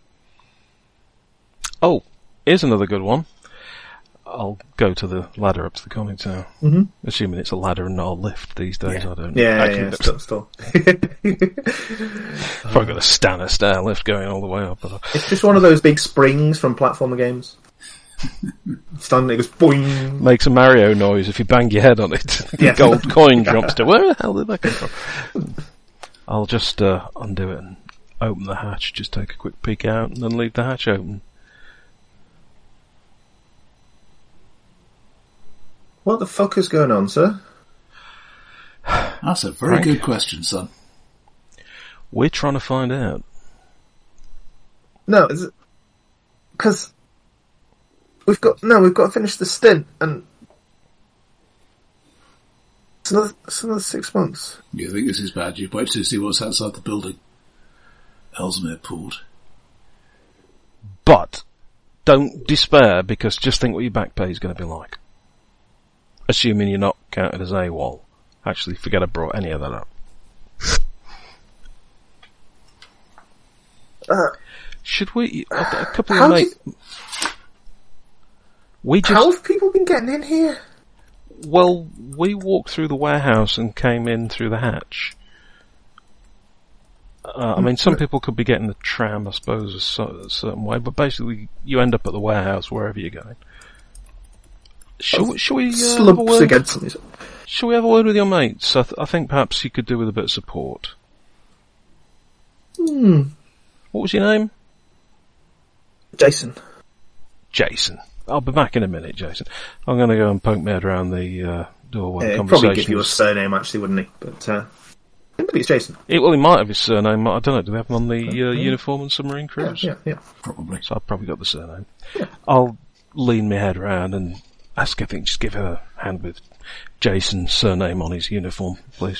[SPEAKER 3] Oh, here's another good one. I'll go to the ladder up to the conning tower.
[SPEAKER 2] Mm-hmm.
[SPEAKER 3] Assuming it's a ladder and not a lift these days, I don't know.
[SPEAKER 2] Yeah, still.
[SPEAKER 3] Probably got a Stanner stair lift going all the way up. But
[SPEAKER 2] It's just one of those big springs from platformer games. Standing, it goes boing.
[SPEAKER 3] makes a Mario noise if you bang your head on it.
[SPEAKER 2] Yeah.
[SPEAKER 3] Gold coin drops to where the hell did that come from? I'll just undo it and open the hatch. Just take a quick peek out and then leave the hatch open.
[SPEAKER 2] What the fuck is going on, sir?
[SPEAKER 1] That's a very good question, son.
[SPEAKER 3] We're trying to find out.
[SPEAKER 2] No, because we've got to finish the stint, and it's another 6 months.
[SPEAKER 1] You think this is bad? You wait to see what's outside the building. Ellesmere Port.
[SPEAKER 3] But don't despair, because just think what your back pay is going to be like. Assuming you're not counted as AWOL. Actually, forget I brought any of that up. Should we... A couple of mates...
[SPEAKER 2] How have people been getting in here?
[SPEAKER 3] Well, we walked through the warehouse and came in through the hatch. Some people could be getting the tram, I suppose, a certain way, but basically you end up at the warehouse wherever you're going. Shall we
[SPEAKER 2] slumps against something?
[SPEAKER 3] Shall we have a word with your mates? I think perhaps you could do with a bit of support. What was your name?
[SPEAKER 2] Jason.
[SPEAKER 3] Jason. I'll be back in a minute, Jason. I'm going to go and poke my head around the door while the
[SPEAKER 2] He'd
[SPEAKER 3] conversation.
[SPEAKER 2] probably give you a surname, actually, wouldn't he? But maybe it's Jason.
[SPEAKER 3] He might have his surname. I don't know. Do they have him on the uniform and submarine cruise?
[SPEAKER 2] Yeah.
[SPEAKER 1] Probably.
[SPEAKER 3] So I've probably got the surname.
[SPEAKER 2] Yeah.
[SPEAKER 3] I'll lean my head around and ask, I think, just give her a hand with Jason's surname on his uniform, please.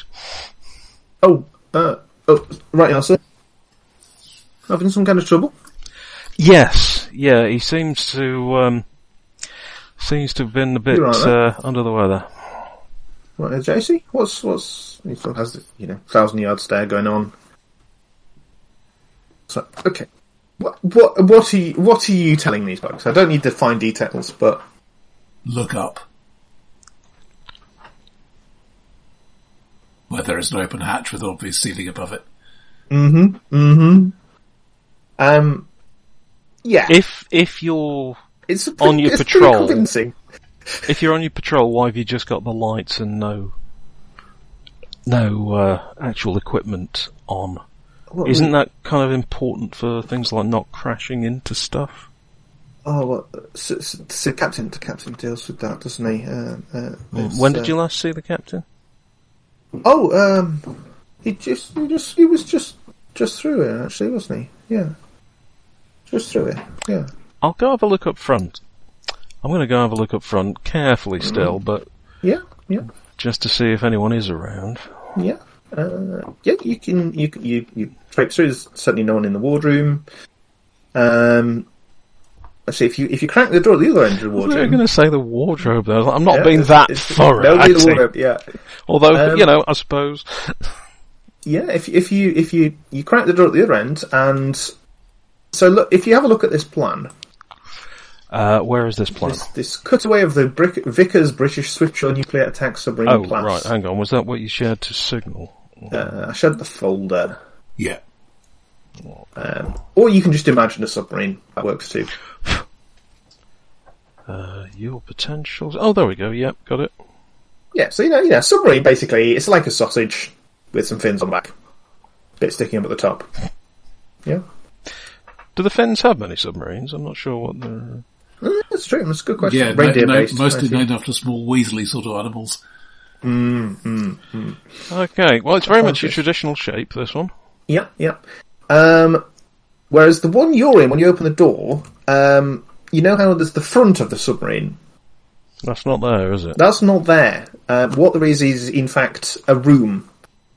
[SPEAKER 2] Right now, sir. Having some kind of trouble?
[SPEAKER 3] Yes, yeah, he seems to have been a bit under the weather.
[SPEAKER 2] Right, JC, what's he sort of has the 1,000-yard stare going on. So, okay, what are you telling these bugs? I don't need the fine details, but
[SPEAKER 1] Look up. Where there is an open hatch with obvious ceiling above it.
[SPEAKER 3] Yeah. If you're
[SPEAKER 2] it's
[SPEAKER 3] on your
[SPEAKER 2] pretty
[SPEAKER 3] patrol,
[SPEAKER 2] convincing.
[SPEAKER 3] if you're on your patrol, why have you just got the lights and no actual equipment on?
[SPEAKER 2] What,
[SPEAKER 3] Isn't that kind of important for things like not crashing into stuff?
[SPEAKER 2] Oh, well, so Captain deals with that, doesn't he?
[SPEAKER 3] When did you last see the captain?
[SPEAKER 2] He was just through here, actually, wasn't he? Yeah. Just through it, yeah.
[SPEAKER 3] I'll go have a look up front. I'm going to go have a look up front, carefully still, but
[SPEAKER 2] Yeah.
[SPEAKER 3] just to see if anyone is around.
[SPEAKER 2] Yeah. You can traipse through. There's certainly no one in the wardroom. Actually, if you crank the door at the other end of the
[SPEAKER 3] I was
[SPEAKER 2] wardroom,
[SPEAKER 3] going to say the wardrobe, though. I'm not being that thorough.
[SPEAKER 2] That'll be the
[SPEAKER 3] actually.
[SPEAKER 2] wardrobe, yeah.
[SPEAKER 3] Although, I suppose.
[SPEAKER 2] Yeah, if you crank the door at the other end, and so look, if you have a look at this plan.
[SPEAKER 3] Where is this plan?
[SPEAKER 2] This cutaway of the Vickers British Swiftsure nuclear attack submarine class.
[SPEAKER 3] Right, hang on. Was that what you shared to Signal?
[SPEAKER 2] I showed the folder.
[SPEAKER 1] Yeah.
[SPEAKER 2] Or you can just imagine a submarine. That works too.
[SPEAKER 3] Your potentials. Oh, there we go. Yep, got it.
[SPEAKER 2] Yeah, so submarine basically it's like a sausage with some fins on the back, bit sticking up at the top. Yeah.
[SPEAKER 3] Do the Fens have many submarines? I'm not sure what they're.
[SPEAKER 2] That's true. That's a good question.
[SPEAKER 1] Yeah,
[SPEAKER 2] Reindeer-based,
[SPEAKER 1] mostly named after small Weasley sort of animals.
[SPEAKER 3] Okay, well, it's very much a traditional shape, this one.
[SPEAKER 2] Yeah. Whereas the one you're in, when you open the door, you know how there's the front of the submarine?
[SPEAKER 3] That's not there, is it?
[SPEAKER 2] That's not there. What there is in fact a room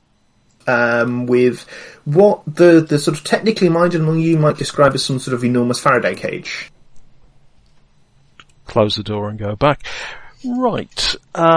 [SPEAKER 2] with what the sort of technically minded among you might describe as some sort of enormous Faraday cage.
[SPEAKER 3] Close the door and go back. Right.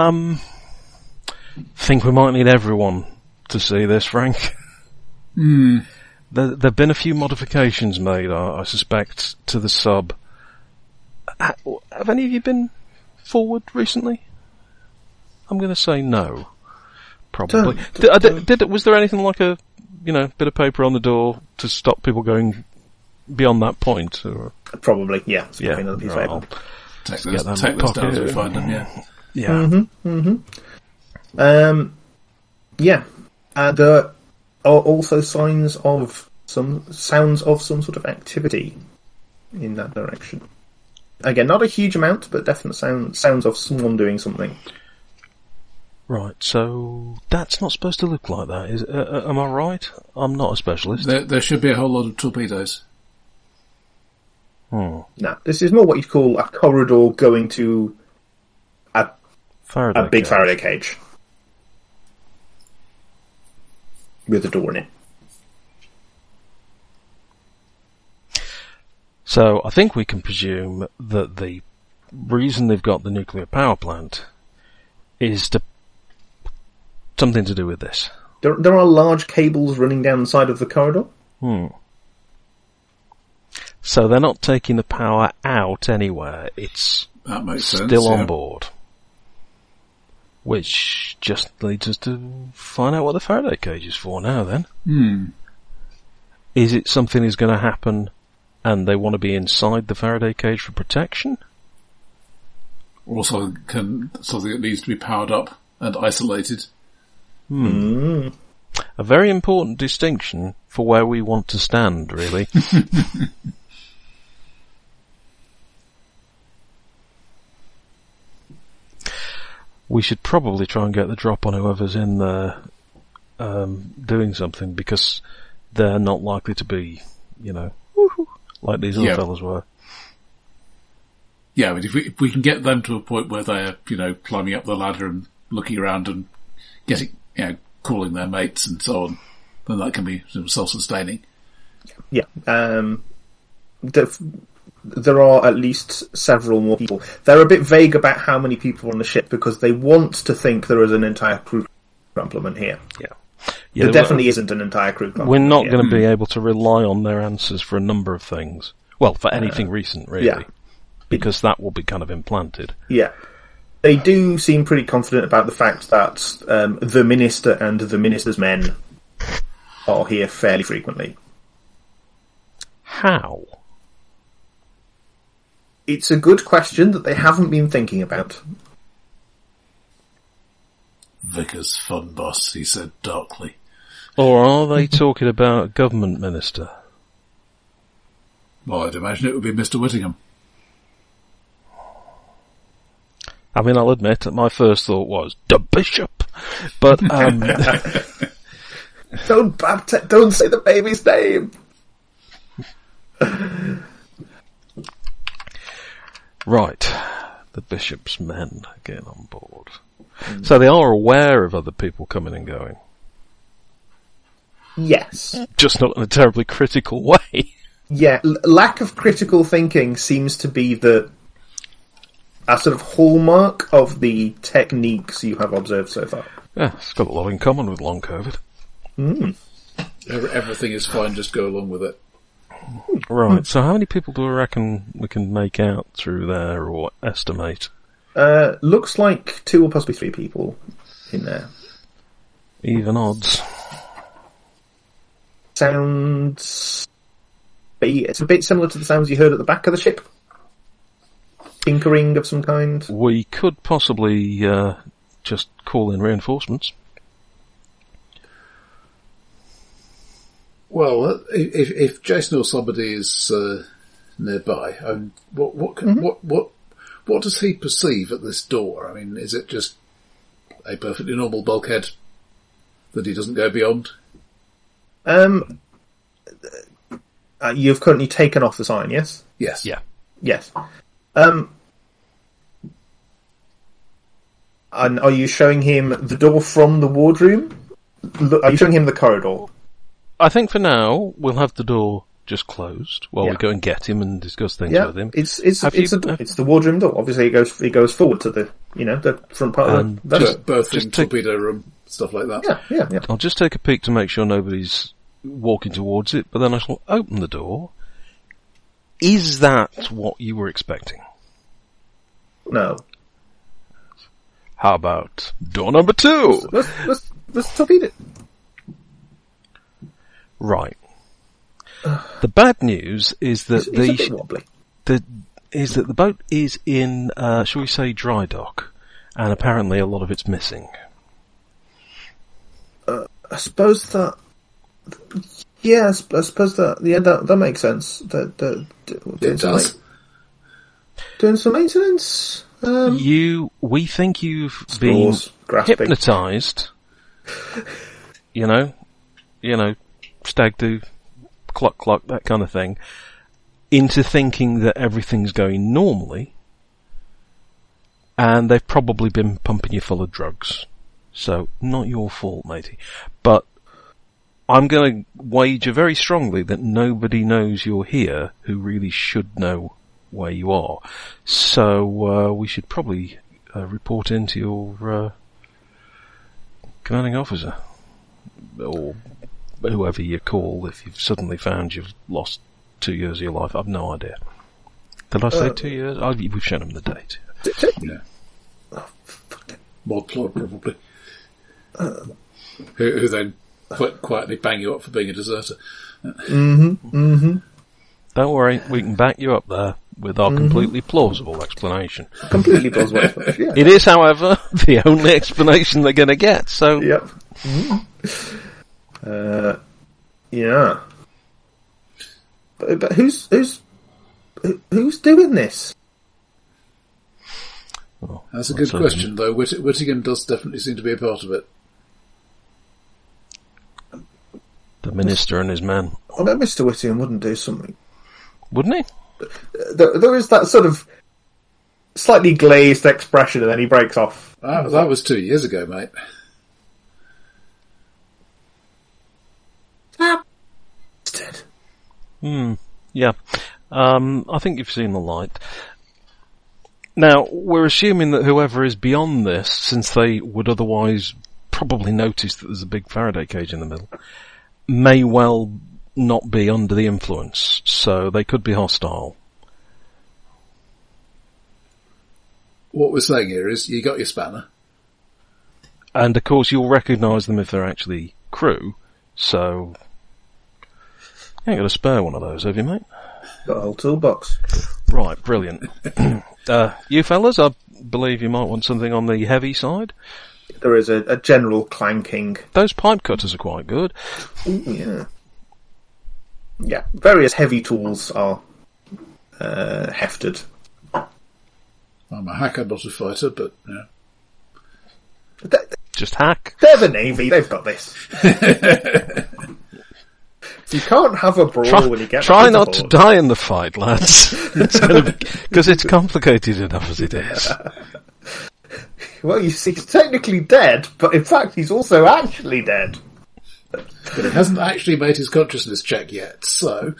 [SPEAKER 3] Think we might need everyone to see this, Frank. There've been a few modifications made, I suspect, to the sub. Have any of you been forward recently? I'm going to say no. Probably. Was there anything like a, bit of paper on the door to stop people going beyond that point? Or?
[SPEAKER 2] Probably, yeah. It's
[SPEAKER 3] Yeah.
[SPEAKER 2] another piece of paper.
[SPEAKER 1] Take those down as we find them, yeah.
[SPEAKER 3] Yeah.
[SPEAKER 2] There are also sounds of some sort of activity in that direction. Again, not a huge amount, but definite sounds of someone doing something.
[SPEAKER 3] Right, so that's not supposed to look like that, is it? Am I right? I'm not a specialist.
[SPEAKER 1] There should be a whole lot of torpedoes.
[SPEAKER 2] No, this is more what you'd call a corridor going to a big Faraday cage with a door in it.
[SPEAKER 3] So I think we can presume that the reason they've got the nuclear power plant is something to do with this.
[SPEAKER 2] There are large cables running down the side of the corridor.
[SPEAKER 3] So they're not taking the power out anywhere. It's
[SPEAKER 1] That makes sense.
[SPEAKER 3] still on board. Which just leads us to find out what the Faraday cage is for now then. Is it something is going to happen and they want to be inside the Faraday cage for protection?
[SPEAKER 1] Or something that needs to be powered up and isolated.
[SPEAKER 3] A very important distinction for where we want to stand, really. We should probably try and get the drop on whoever's in there doing something, because they're not likely to be, like these other fellas were.
[SPEAKER 1] Yeah, but if we can get them to a point where they're, climbing up the ladder and looking around and getting, calling their mates and so on, then that can be sort of self-sustaining.
[SPEAKER 2] Yeah. There are at least several more people. They're a bit vague about how many people are on the ship because they want to think there is an entire crew complement here.
[SPEAKER 3] Yeah.
[SPEAKER 2] There definitely isn't an entire crew complement.
[SPEAKER 3] We're not going to be able to rely on their answers for a number of things. Well, for anything recent, really.
[SPEAKER 2] Yeah.
[SPEAKER 3] Because that will be kind of implanted.
[SPEAKER 2] Yeah. They do seem pretty confident about the fact that the Minister and the Minister's men are here fairly frequently.
[SPEAKER 3] How?
[SPEAKER 2] It's a good question that they haven't been thinking about.
[SPEAKER 1] Vickers fun boss, he said darkly.
[SPEAKER 3] Or are they talking about a government minister?
[SPEAKER 1] Well, I'd imagine it would be Mr. Whittingham.
[SPEAKER 3] I mean, I'll admit that my first thought was, the bishop! But,
[SPEAKER 2] Don't say the baby's name!
[SPEAKER 3] Right. The bishop's men getting on board. So they are aware of other people coming and going.
[SPEAKER 2] Yes.
[SPEAKER 3] Just not in a terribly critical way.
[SPEAKER 2] Yeah, lack of critical thinking seems to be a sort of hallmark of the techniques you have observed so far.
[SPEAKER 3] Yeah, it's got a lot in common with long COVID.
[SPEAKER 1] Everything is fine, just go along with it.
[SPEAKER 3] Right, so how many people do we reckon we can make out through there, or estimate?
[SPEAKER 2] Looks like 2 or possibly 3 people in there.
[SPEAKER 3] Even odds.
[SPEAKER 2] Sounds... It's a bit similar to the sounds you heard at the back of the ship. Tinkering of some kind.
[SPEAKER 3] We could possibly just call in reinforcements.
[SPEAKER 1] Well, if Jason or somebody is nearby, what does he perceive at this door? I mean, is it just a perfectly normal bulkhead that he doesn't go beyond?
[SPEAKER 2] You've currently taken off the sign, yes?
[SPEAKER 1] Yes.
[SPEAKER 3] Yeah.
[SPEAKER 2] Yes. And are you showing him the door from the wardroom? Are you showing him the corridor?
[SPEAKER 3] I think for now we'll have the door just closed while we go and get him and discuss things with him.
[SPEAKER 2] It's the wardroom door. Obviously, it goes forward to the the front part of the vessel.
[SPEAKER 1] Berthing, torpedo room, stuff like that.
[SPEAKER 2] Yeah.
[SPEAKER 3] I'll just take a peek to make sure nobody's walking towards it, but then I shall open the door. Is that what you were expecting?
[SPEAKER 2] No.
[SPEAKER 3] How about door number 2?
[SPEAKER 2] Let's torpedo it.
[SPEAKER 3] Right. The bad news is that
[SPEAKER 2] it's a bit wobbly.
[SPEAKER 3] The boat is in, shall we say, dry dock, and apparently a lot of it's missing.
[SPEAKER 2] I suppose that. Yeah, I suppose that. Yeah, that makes sense.
[SPEAKER 1] It does.
[SPEAKER 2] Doing some maintenance.
[SPEAKER 3] We think you've been hypnotised. You know, stag do, cluck, that kind of thing, into thinking that everything's going normally, and they've probably been pumping you full of drugs. So, not your fault, matey. But I'm going to wager very strongly that nobody knows you're here who really should know where you are. So, we should probably report into your commanding officer, or whoever you call if you've suddenly found you've lost 2 years of your life. I've no idea. Did I say 2 years? We've shown them the date.
[SPEAKER 1] Yeah. Mod plot, probably. Who then quite quietly bang you up for being a deserter.
[SPEAKER 3] Don't worry, we can back you up there with our completely plausible explanation.
[SPEAKER 2] Completely plausible explanation, yeah.
[SPEAKER 3] It is, however, the only explanation they're going to get, so...
[SPEAKER 2] Yep. Yeah. But who's doing this?
[SPEAKER 3] Well,
[SPEAKER 1] That's a good question, though. Whittingham does definitely seem to be a part of it.
[SPEAKER 3] The minister and his men.
[SPEAKER 2] I bet Mr. Whittingham wouldn't do something.
[SPEAKER 3] Wouldn't he?
[SPEAKER 2] There is that sort of slightly glazed expression, and then he breaks off.
[SPEAKER 1] That was 2 years ago, mate.
[SPEAKER 3] Yeah. I think you've seen the light. Now, we're assuming that whoever is beyond this, since they would otherwise probably notice that there's a big Faraday cage in the middle, may well not be under the influence, so they could be hostile.
[SPEAKER 1] What we're saying here is, you got your spanner.
[SPEAKER 3] And of course you'll recognise them if they're actually crew, so... You ain't got a spare one of those, have you, mate?
[SPEAKER 2] Got a whole toolbox.
[SPEAKER 3] Right, brilliant. You fellas, I believe you might want something on the heavy side.
[SPEAKER 2] There is a general clanking.
[SPEAKER 3] Those pipe cutters are quite good.
[SPEAKER 2] Ooh, yeah. Yeah, various heavy tools are hefted.
[SPEAKER 1] I'm a hacker, not a fighter, but yeah.
[SPEAKER 3] Just hack.
[SPEAKER 2] They're the Navy, they've got this. You can't have a brawl when you get
[SPEAKER 3] Try not to die in the fight, lads. Because it's complicated enough as it is.
[SPEAKER 2] Well, you see, he's technically dead, but in fact he's also actually dead.
[SPEAKER 1] But he hasn't actually made his consciousness check yet, so...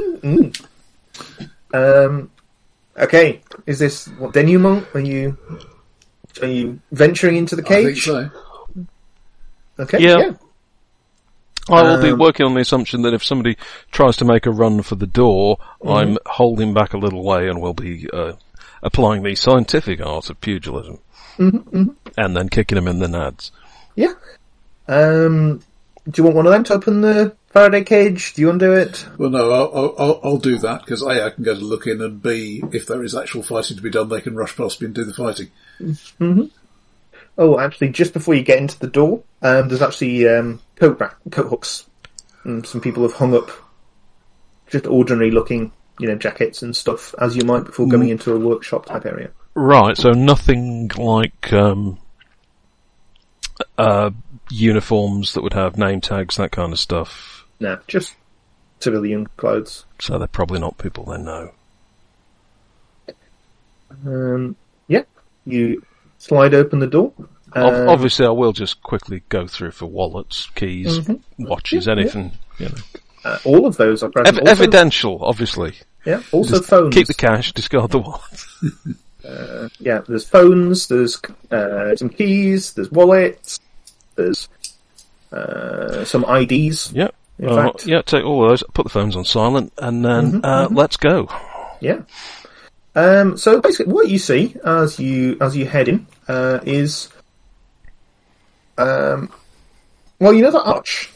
[SPEAKER 2] Okay, is this what denouement? Are you venturing into the cage?
[SPEAKER 1] I think so.
[SPEAKER 2] Okay,
[SPEAKER 3] yeah. I will be working on the assumption that if somebody tries to make a run for the door, I'm holding back a little way and will be applying the scientific art of pugilism. And then kicking them in the nads.
[SPEAKER 2] Yeah. Do you want one of them to open the Faraday cage? Do you want to do it?
[SPEAKER 1] Well, no, I'll do that, because A, I can go to look in, and B, if there is actual fighting to be done, they can rush past me and do the fighting.
[SPEAKER 2] Oh, actually, just before you get into the door, there's actually coat hooks. Some people have hung up just ordinary looking, jackets and stuff, as you might before going into a workshop type area.
[SPEAKER 3] Right, so nothing like uniforms that would have name tags, that kind of stuff.
[SPEAKER 2] Nah, just civilian clothes.
[SPEAKER 3] So they're probably not people they know.
[SPEAKER 2] Yeah, you slide open the door.
[SPEAKER 3] Obviously, I will just quickly go through for wallets, keys, watches, anything.
[SPEAKER 2] All of those are present.
[SPEAKER 3] Evidential, obviously.
[SPEAKER 2] Yeah, also
[SPEAKER 3] just
[SPEAKER 2] phones.
[SPEAKER 3] Keep the cash, discard the wallet.
[SPEAKER 2] Yeah, there's phones, there's some keys, there's wallets, there's some IDs.
[SPEAKER 3] Yep.
[SPEAKER 2] In fact.
[SPEAKER 3] Yeah, take all of those, put the phones on silent, and then let's go.
[SPEAKER 2] Yeah. So basically, what you see as you head in is, the arch.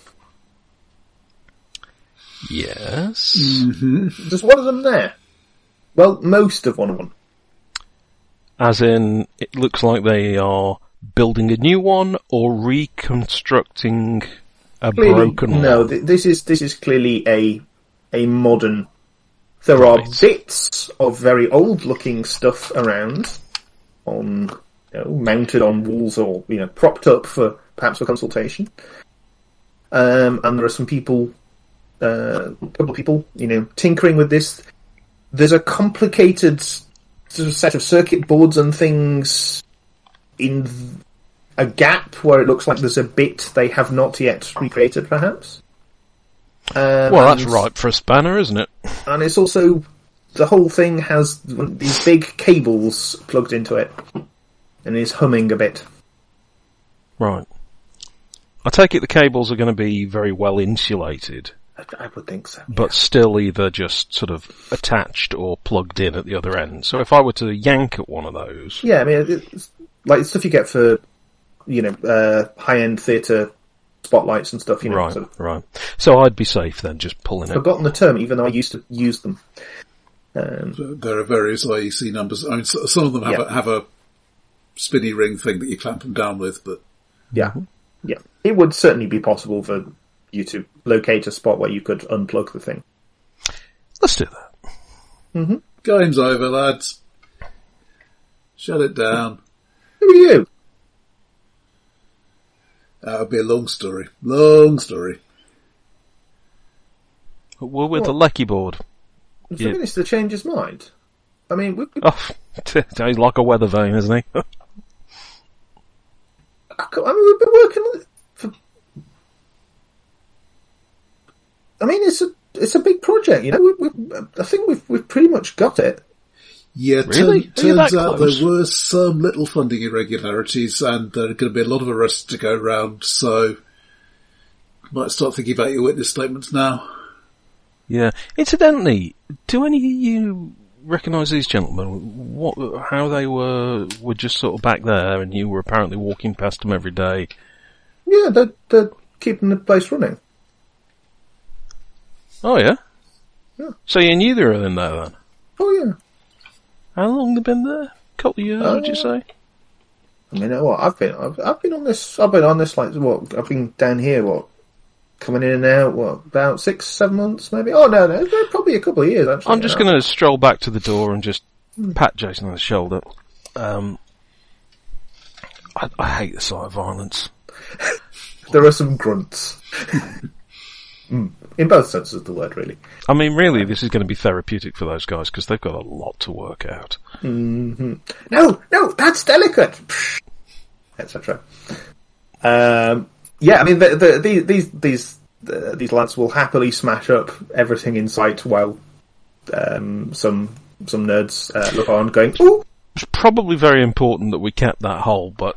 [SPEAKER 3] Yes.
[SPEAKER 2] There's one of them there. Well, most of one of them.
[SPEAKER 3] As in, it looks like they are building a new one or reconstructing a broken one.
[SPEAKER 2] No, this is clearly a modern. There are bits of very old-looking stuff around, mounted on walls or propped up for perhaps for consultation. And there are some people, a couple of people, tinkering with this. There's a complicated sort of set of circuit boards and things in a gap where it looks like there's a bit they have not yet recreated, perhaps.
[SPEAKER 3] Well, that's ripe for a spanner, isn't it?
[SPEAKER 2] And it's also, the whole thing has these big cables plugged into it, and is humming a bit.
[SPEAKER 3] Right. I take it the cables are going to be very well insulated.
[SPEAKER 2] I would think so.
[SPEAKER 3] But still either just sort of attached or plugged in at the other end. So if I were to yank at one of those...
[SPEAKER 2] Yeah, I mean, it's like stuff you get for, high-end theatre spotlights and stuff, you know.
[SPEAKER 3] Right,
[SPEAKER 2] Sort of.
[SPEAKER 3] right. So I'd be safe then, just pulling it.
[SPEAKER 2] Forgotten the term, even though I used to use them.
[SPEAKER 1] There are various IEC numbers. I mean, some of them have a spinny ring thing that you clamp them down with, but
[SPEAKER 2] yeah, yeah, it would certainly be possible for you to locate a spot where you could unplug the thing.
[SPEAKER 3] Let's do that.
[SPEAKER 2] Mm-hmm.
[SPEAKER 1] Game's over, lads. Shut it down.
[SPEAKER 2] Who are you?
[SPEAKER 1] That would be a long story. Long story.
[SPEAKER 3] We're with the Lecky board.
[SPEAKER 2] Has he managed to change his mind? I mean,
[SPEAKER 3] Oh, he's like a weather vane, isn't he?
[SPEAKER 2] we've been working on it for... I mean, it's a big project, you know. I think we've pretty much got it.
[SPEAKER 1] Yeah,
[SPEAKER 3] Really?
[SPEAKER 1] turns out there were some little funding irregularities, and there are going to be a lot of arrests to go round, so might start thinking about your witness statements now.
[SPEAKER 3] Yeah. Incidentally, do any of you recognise these gentlemen? How they were just sort of back there, and you were apparently walking past them every day?
[SPEAKER 2] Yeah, they're keeping the place running.
[SPEAKER 3] Oh yeah?
[SPEAKER 2] Yeah.
[SPEAKER 3] So you knew they were in there then?
[SPEAKER 2] Oh yeah.
[SPEAKER 3] How long have they been there? Couple of years, would you say?
[SPEAKER 2] I mean, what I've been on this like what I've been down here coming in and out about 6-7 months maybe. Oh no, probably a couple of years actually.
[SPEAKER 3] I'm just going to stroll back to the door and just pat Jason on the shoulder. I hate the sight of violence.
[SPEAKER 2] There are some grunts. In both senses of the word, really.
[SPEAKER 3] I mean, really, this is going to be therapeutic for those guys because they've got a lot to work out.
[SPEAKER 2] Mm-hmm. No, that's delicate, etc. Yeah, I mean, these lads will happily smash up everything in sight while some nerds look on, going, "Ooh."
[SPEAKER 3] It's probably very important that we kept that hole, but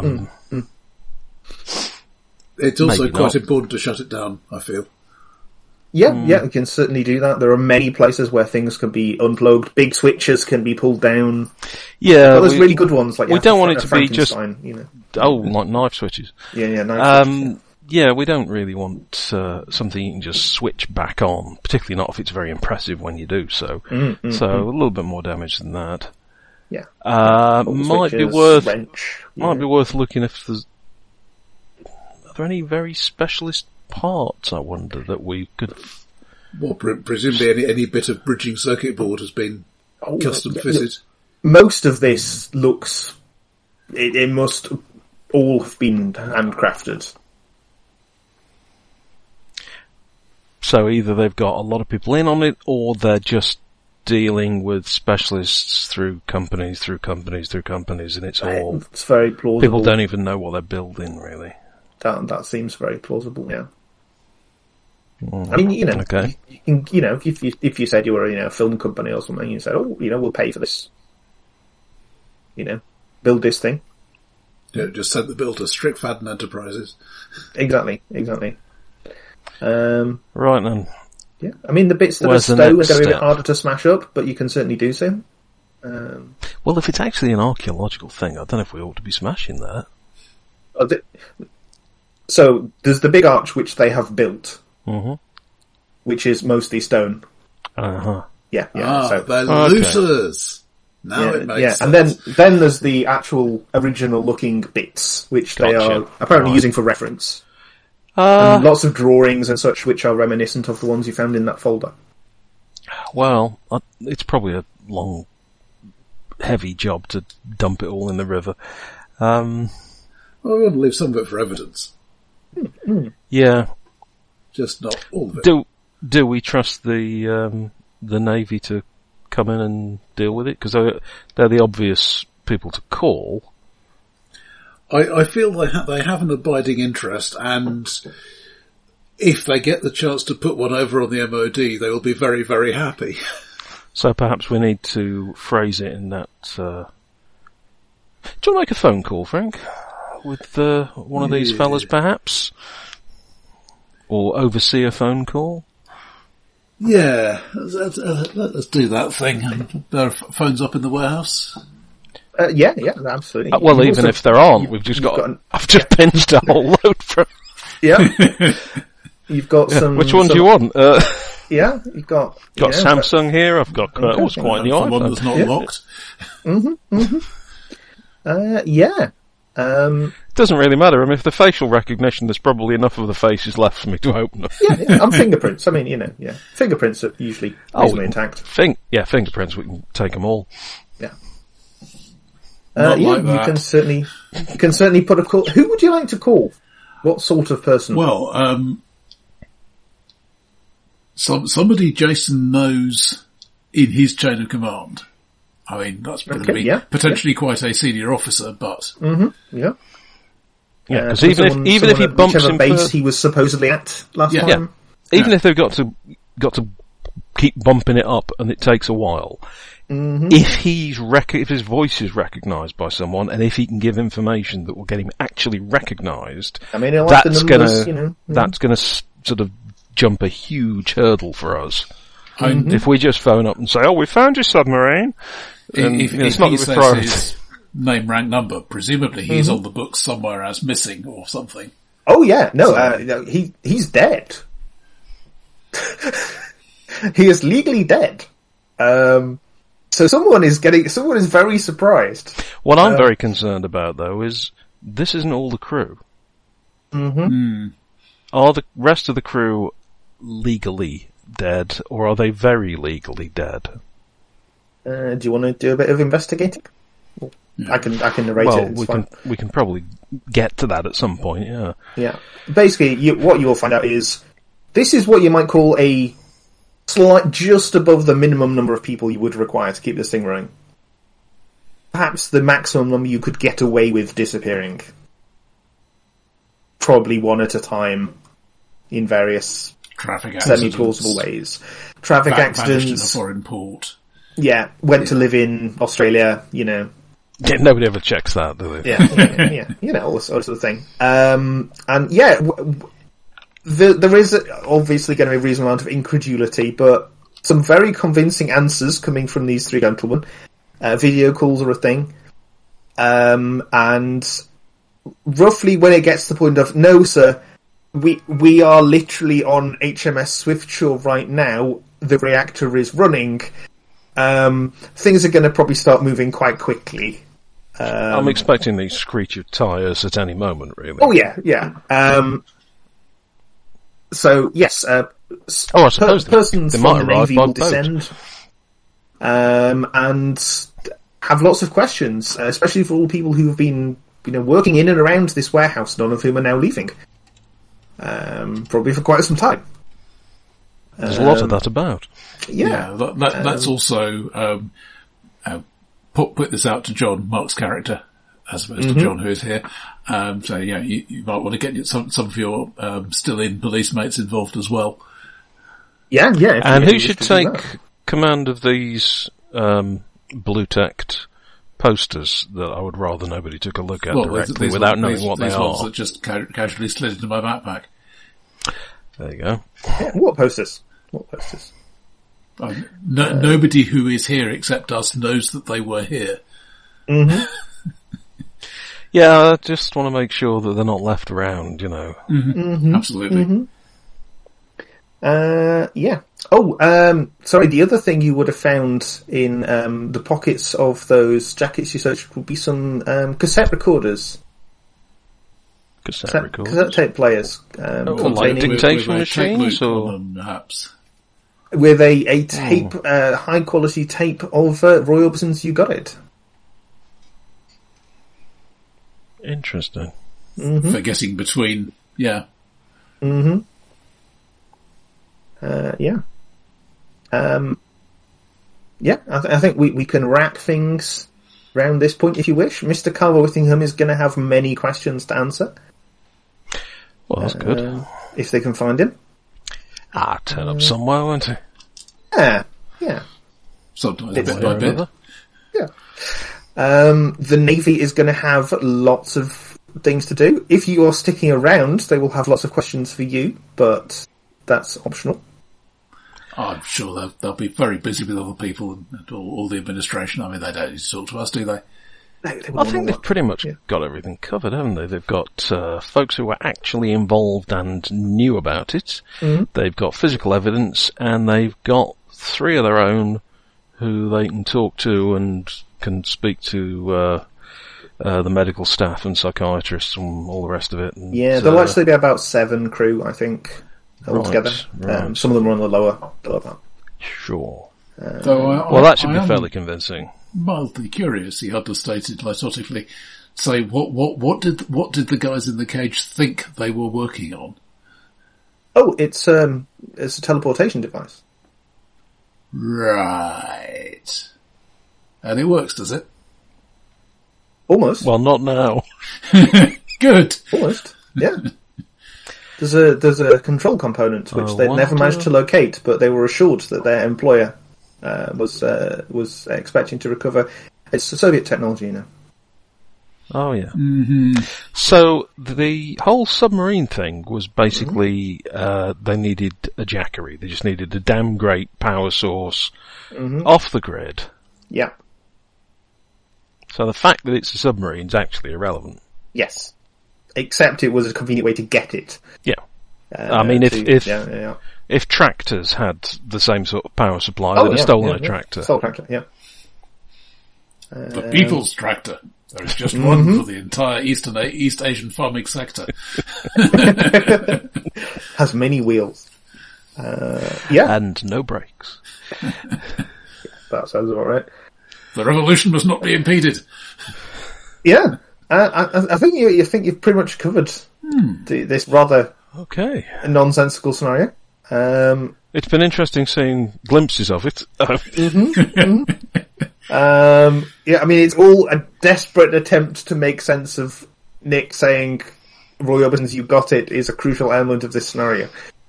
[SPEAKER 1] it's also quite
[SPEAKER 3] not.
[SPEAKER 1] important to shut it down, I feel.
[SPEAKER 2] Yeah, we can certainly do that. There are many places where things can be unplugged. Big switches can be pulled down.
[SPEAKER 3] Yeah,
[SPEAKER 2] well, there's really good ones. Like
[SPEAKER 3] we don't want it to be just
[SPEAKER 2] you know.
[SPEAKER 3] like knife switches.
[SPEAKER 2] Yeah, knife switches.
[SPEAKER 3] Yeah, we don't really want something you can just switch back on, particularly not if it's very impressive when you do so. A little bit more damage than that.
[SPEAKER 2] Yeah,
[SPEAKER 3] might be worth looking if there's. Are there any very specialist parts, I wonder, that we could...
[SPEAKER 1] Well, presumably any bit of bridging circuit board has been custom fitted.
[SPEAKER 2] Most of this looks... It must all have been handcrafted.
[SPEAKER 3] So either they've got a lot of people in on it, or they're just dealing with specialists through companies, and it's all...
[SPEAKER 2] It's very plausible.
[SPEAKER 3] People don't even know what they're building, really.
[SPEAKER 2] That seems very plausible, yeah. I mean, you know,
[SPEAKER 3] okay.
[SPEAKER 2] If you said you were, a film company or something, you said, we'll pay for this. Build this thing.
[SPEAKER 1] Yeah, just send the bill to Strickfaden Enterprises.
[SPEAKER 2] Exactly.
[SPEAKER 3] Right then.
[SPEAKER 2] Yeah, I mean, the bits that are stone are going to be a bit harder to smash up, but you can certainly do so.
[SPEAKER 3] Well, if it's actually an archaeological thing, I don't know if we ought to be smashing that.
[SPEAKER 2] So, there's the big arch which they have built,
[SPEAKER 3] which
[SPEAKER 2] is mostly stone. Yeah.
[SPEAKER 1] So they're looters. Now it makes sense.
[SPEAKER 2] And then there's the actual original-looking bits, which they are apparently using for reference. And lots of drawings and such, which are reminiscent of the ones you found in that folder.
[SPEAKER 3] Well, it's probably a long, heavy job to dump it all in the river.
[SPEAKER 1] Well, we want to leave some of it for evidence.
[SPEAKER 3] Yeah.
[SPEAKER 1] Just not all of it.
[SPEAKER 3] Do we trust the Navy to come in and deal with it? Because they're the obvious people to call.
[SPEAKER 1] I feel they have an abiding interest, and if they get the chance to put one over on the MOD, they will be very, very happy.
[SPEAKER 3] So perhaps we need to phrase it in that... Do you want to make a phone call, Frank? With one of these fellas, perhaps? Or oversee a phone call?
[SPEAKER 1] Yeah, let's do that thing. There are phones up in the warehouse?
[SPEAKER 2] Yeah, absolutely.
[SPEAKER 3] Well, even if there aren't, I've just pinched a whole load from...
[SPEAKER 2] Yeah. You've got some...
[SPEAKER 3] Which one do you want?
[SPEAKER 2] Yeah, you've got...
[SPEAKER 3] Got Samsung here, I've got... Oh, it's quite the
[SPEAKER 1] one
[SPEAKER 3] iPhone.
[SPEAKER 1] that's not locked.
[SPEAKER 2] Yeah.
[SPEAKER 3] It doesn't really matter. I mean, if the facial recognition, there's probably enough of the faces left for me to open them.
[SPEAKER 2] Yeah, and fingerprints. I mean, fingerprints are usually reasonably intact.
[SPEAKER 3] Fingerprints, we can take them all.
[SPEAKER 2] Yeah.
[SPEAKER 1] Not like
[SPEAKER 2] you
[SPEAKER 1] that.
[SPEAKER 2] can certainly put a call. Who would you like to call? What sort of person?
[SPEAKER 1] Well, somebody Jason knows in his chain of command. I mean, that's going to be potentially quite a senior officer, but...
[SPEAKER 2] Yeah.
[SPEAKER 3] Yeah, because even if he bumps him
[SPEAKER 2] base he was supposedly at last time.
[SPEAKER 3] Even if they've got to keep bumping it up and it takes a while, if his voice is recognised by someone and if he can give information that will get him actually recognised,
[SPEAKER 2] I mean, he'll
[SPEAKER 3] that's
[SPEAKER 2] have the numbers,
[SPEAKER 3] that's going to sort of jump a huge hurdle for us.
[SPEAKER 1] Mm-hmm.
[SPEAKER 3] If we just phone up and say, "Oh, we found your submarine,"
[SPEAKER 1] if
[SPEAKER 3] it's not
[SPEAKER 1] he
[SPEAKER 3] the
[SPEAKER 1] says
[SPEAKER 3] priority.
[SPEAKER 1] his name, rank, number, presumably he's on the books somewhere as missing or something.
[SPEAKER 2] Oh yeah, no, he's dead. He is legally dead. So someone is very surprised.
[SPEAKER 3] What I'm very concerned about, though, is this isn't all the crew. Are the rest of the crew legally dead, or are they very legally dead?
[SPEAKER 2] Do you want to do a bit of investigating? I can narrate it.
[SPEAKER 3] We can probably get to that at some point. Yeah.
[SPEAKER 2] Yeah. Basically, what you will find out is this is what you might call a just above the minimum number of people you would require to keep this thing running. Perhaps the maximum number you could get away with disappearing. Probably one at a time in various
[SPEAKER 1] traffic accidents,
[SPEAKER 2] semi-plausible ways. Traffic accidents.
[SPEAKER 1] In a foreign port.
[SPEAKER 2] Yeah, went to live in Australia,
[SPEAKER 3] Yeah, nobody ever checks that, do they?
[SPEAKER 2] Yeah, all sorts of thing. And yeah, there is obviously going to be a reasonable amount of incredulity, but some very convincing answers coming from these three gentlemen. Video calls are a thing. And roughly when it gets to the point of, no sir, we are literally on HMS Swiftsure right now, the reactor is running, things are going to probably start moving quite quickly.
[SPEAKER 3] I'm expecting these screech of tyres at any moment, really.
[SPEAKER 2] Oh yeah. So yes,
[SPEAKER 3] I suppose
[SPEAKER 2] persons
[SPEAKER 3] they
[SPEAKER 2] from
[SPEAKER 3] might
[SPEAKER 2] the
[SPEAKER 3] arrive
[SPEAKER 2] Navy
[SPEAKER 3] by
[SPEAKER 2] will
[SPEAKER 3] boat.
[SPEAKER 2] descend, and have lots of questions, especially for all people who have been, working in and around this warehouse, none of whom are now leaving. Probably for quite some time.
[SPEAKER 3] There's a lot of that about.
[SPEAKER 2] Yeah.
[SPEAKER 1] That's also, put this out to John, Mark's character, as opposed to John, who is here. So yeah, you might want to get some of your, still in police mates involved as well.
[SPEAKER 2] Yeah.
[SPEAKER 3] And who should take command of these, blue-tacked posters that I would rather nobody took a look at directly without knowing what they are?
[SPEAKER 1] These ones that just casually slid into my backpack.
[SPEAKER 3] There you go.
[SPEAKER 2] Yeah, what posters?
[SPEAKER 1] Nobody who is here except us knows that they were here.
[SPEAKER 3] Yeah, I just want to make sure that they're not left around,
[SPEAKER 1] Absolutely.
[SPEAKER 2] Yeah. Oh, sorry, the other thing you would have found in the pockets of those jackets you searched would be some cassette recorders. Cassette tape players.
[SPEAKER 3] Like dictation machines, or
[SPEAKER 1] them, perhaps.
[SPEAKER 2] With a tape, high quality tape of Roy Orbison's You Got It.
[SPEAKER 3] Interesting.
[SPEAKER 1] For getting between, yeah.
[SPEAKER 2] Yeah. Yeah, I think we can wrap things round this point if you wish. Mr. Calver-Whittingham is going to have many questions to answer.
[SPEAKER 3] Well, that's good.
[SPEAKER 2] If they can find him.
[SPEAKER 3] Turn up somewhere, won't he?
[SPEAKER 2] Yeah.
[SPEAKER 1] Sometimes bit by bit.
[SPEAKER 2] Yeah. The Navy is going to have lots of things to do. If you are sticking around, they will have lots of questions for you, but that's optional.
[SPEAKER 1] I'm sure they'll be very busy with other people and all the administration. I mean, they don't need to talk to us, do they?
[SPEAKER 2] They would
[SPEAKER 3] I
[SPEAKER 2] all
[SPEAKER 3] think
[SPEAKER 2] know
[SPEAKER 3] they've
[SPEAKER 2] what-
[SPEAKER 3] pretty much
[SPEAKER 2] yeah.
[SPEAKER 3] got everything covered, haven't they? They've got folks who were actually involved and knew about it.
[SPEAKER 2] Mhm.
[SPEAKER 3] They've got physical evidence, and they've got 3 of their own who they can talk to and can speak to the medical staff and psychiatrists and all the rest of it. And,
[SPEAKER 2] Yeah, there'll actually be about 7 crew, I think, altogether.
[SPEAKER 3] right.
[SPEAKER 2] Some of them are on the lower part.
[SPEAKER 3] Sure.
[SPEAKER 1] Though
[SPEAKER 3] Well, that should
[SPEAKER 1] I
[SPEAKER 3] be
[SPEAKER 1] am
[SPEAKER 3] fairly convincing.
[SPEAKER 1] mildly curious, he understated lysotically. Say, what did the guys in the cage think they were working on?
[SPEAKER 2] Oh, it's a teleportation device.
[SPEAKER 1] Right. And it works, does it?
[SPEAKER 2] Almost.
[SPEAKER 3] Well, not now.
[SPEAKER 1] Good.
[SPEAKER 2] Almost. Yeah. There's a control component which they'd never managed to locate, but they were assured that their employer was expecting to recover. It's Soviet technology, you know.
[SPEAKER 3] Oh, yeah. Mm-hmm. So the whole submarine thing was basically they needed a jackery. They just needed a damn great power source off the grid.
[SPEAKER 2] Yeah.
[SPEAKER 3] So the fact that it's a submarine is actually irrelevant.
[SPEAKER 2] Yes. Except it was a convenient way to get it.
[SPEAKER 3] Yeah. I mean,
[SPEAKER 2] yeah.
[SPEAKER 3] if tractors had the same sort of power supply,
[SPEAKER 2] Oh,
[SPEAKER 3] they'd have
[SPEAKER 2] yeah,
[SPEAKER 3] stolen
[SPEAKER 2] yeah,
[SPEAKER 3] a
[SPEAKER 2] yeah.
[SPEAKER 3] tractor.
[SPEAKER 2] Stole a tractor, yeah.
[SPEAKER 1] The people's tractor. There is just one for the entire East Asian farming sector.
[SPEAKER 2] Has many wheels. Yeah,
[SPEAKER 3] And no brakes.
[SPEAKER 2] that sounds about right.
[SPEAKER 1] The revolution must not be impeded.
[SPEAKER 2] Yeah, I think you've pretty much covered this rather
[SPEAKER 3] Okay.
[SPEAKER 2] nonsensical scenario.
[SPEAKER 3] It's been interesting seeing glimpses of it.
[SPEAKER 2] Yeah, I mean, it's all a desperate attempt to make sense of Nick saying, Roy Orbison's "You Got It" is a crucial element of this scenario.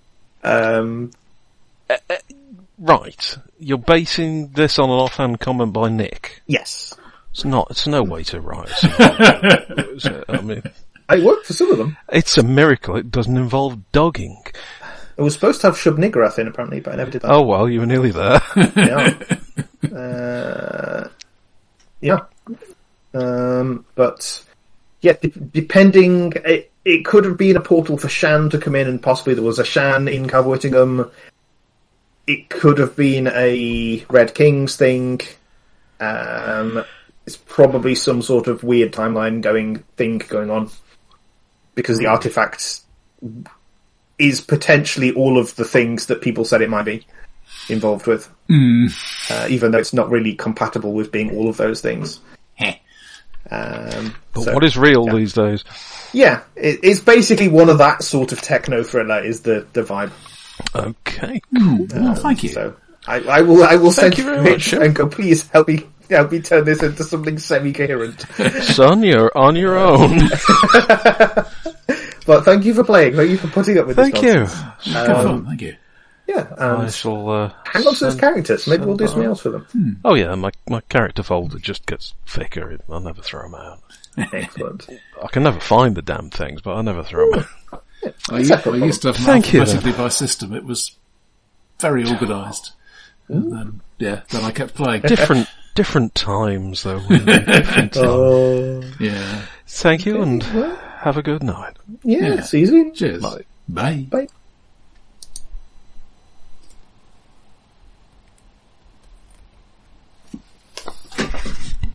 [SPEAKER 3] Right. You're basing this on an offhand comment by Nick.
[SPEAKER 2] Yes.
[SPEAKER 3] It's no way to write. I mean,
[SPEAKER 2] It worked for some of them.
[SPEAKER 3] it's a miracle it doesn't involve dogging.
[SPEAKER 2] It was supposed to have Shub Niggurath in, apparently, but I never did that.
[SPEAKER 3] Oh well, you were nearly there.
[SPEAKER 2] Yeah. But, yeah, depending, it could have been a portal for Shan to come in, and possibly there was a Shan in Cowboy Whittingham. It could have been a Red Kings thing. It's probably some sort of weird timeline thing going on. Because the artifact is potentially all of the things that people said it might be involved with. Even though it's not really compatible with being all of those things.
[SPEAKER 3] But what is real these days?
[SPEAKER 2] Yeah, it's basically one of that sort of techno thriller is the vibe.
[SPEAKER 3] Okay.
[SPEAKER 1] Well, thank you.
[SPEAKER 2] So I will send
[SPEAKER 3] you very
[SPEAKER 2] you
[SPEAKER 3] much,
[SPEAKER 2] and go, please help me turn this into something semi-coherent.
[SPEAKER 3] Son, you're on your own.
[SPEAKER 2] But thank you for playing. Thank you for putting up with this
[SPEAKER 3] Thank you.
[SPEAKER 2] nonsense.
[SPEAKER 1] Good fun, thank you.
[SPEAKER 2] Yeah,
[SPEAKER 3] I shall
[SPEAKER 2] hang on to those characters. Maybe we'll do something else for them.
[SPEAKER 3] Oh yeah, my character folder just gets thicker. I'll never throw them out.
[SPEAKER 2] Excellent.
[SPEAKER 3] I can never find the damn things, but I never throw them out.
[SPEAKER 1] I used to have them
[SPEAKER 3] Thank you,
[SPEAKER 1] alphabetically by system. It was very organised. And then I kept playing.
[SPEAKER 3] Different times though. Really. Different times.
[SPEAKER 1] Yeah.
[SPEAKER 3] Thank you and have a good night.
[SPEAKER 2] Yeah, see you soon.
[SPEAKER 1] Cheers.
[SPEAKER 3] Bye.
[SPEAKER 1] Bye.
[SPEAKER 2] Bye.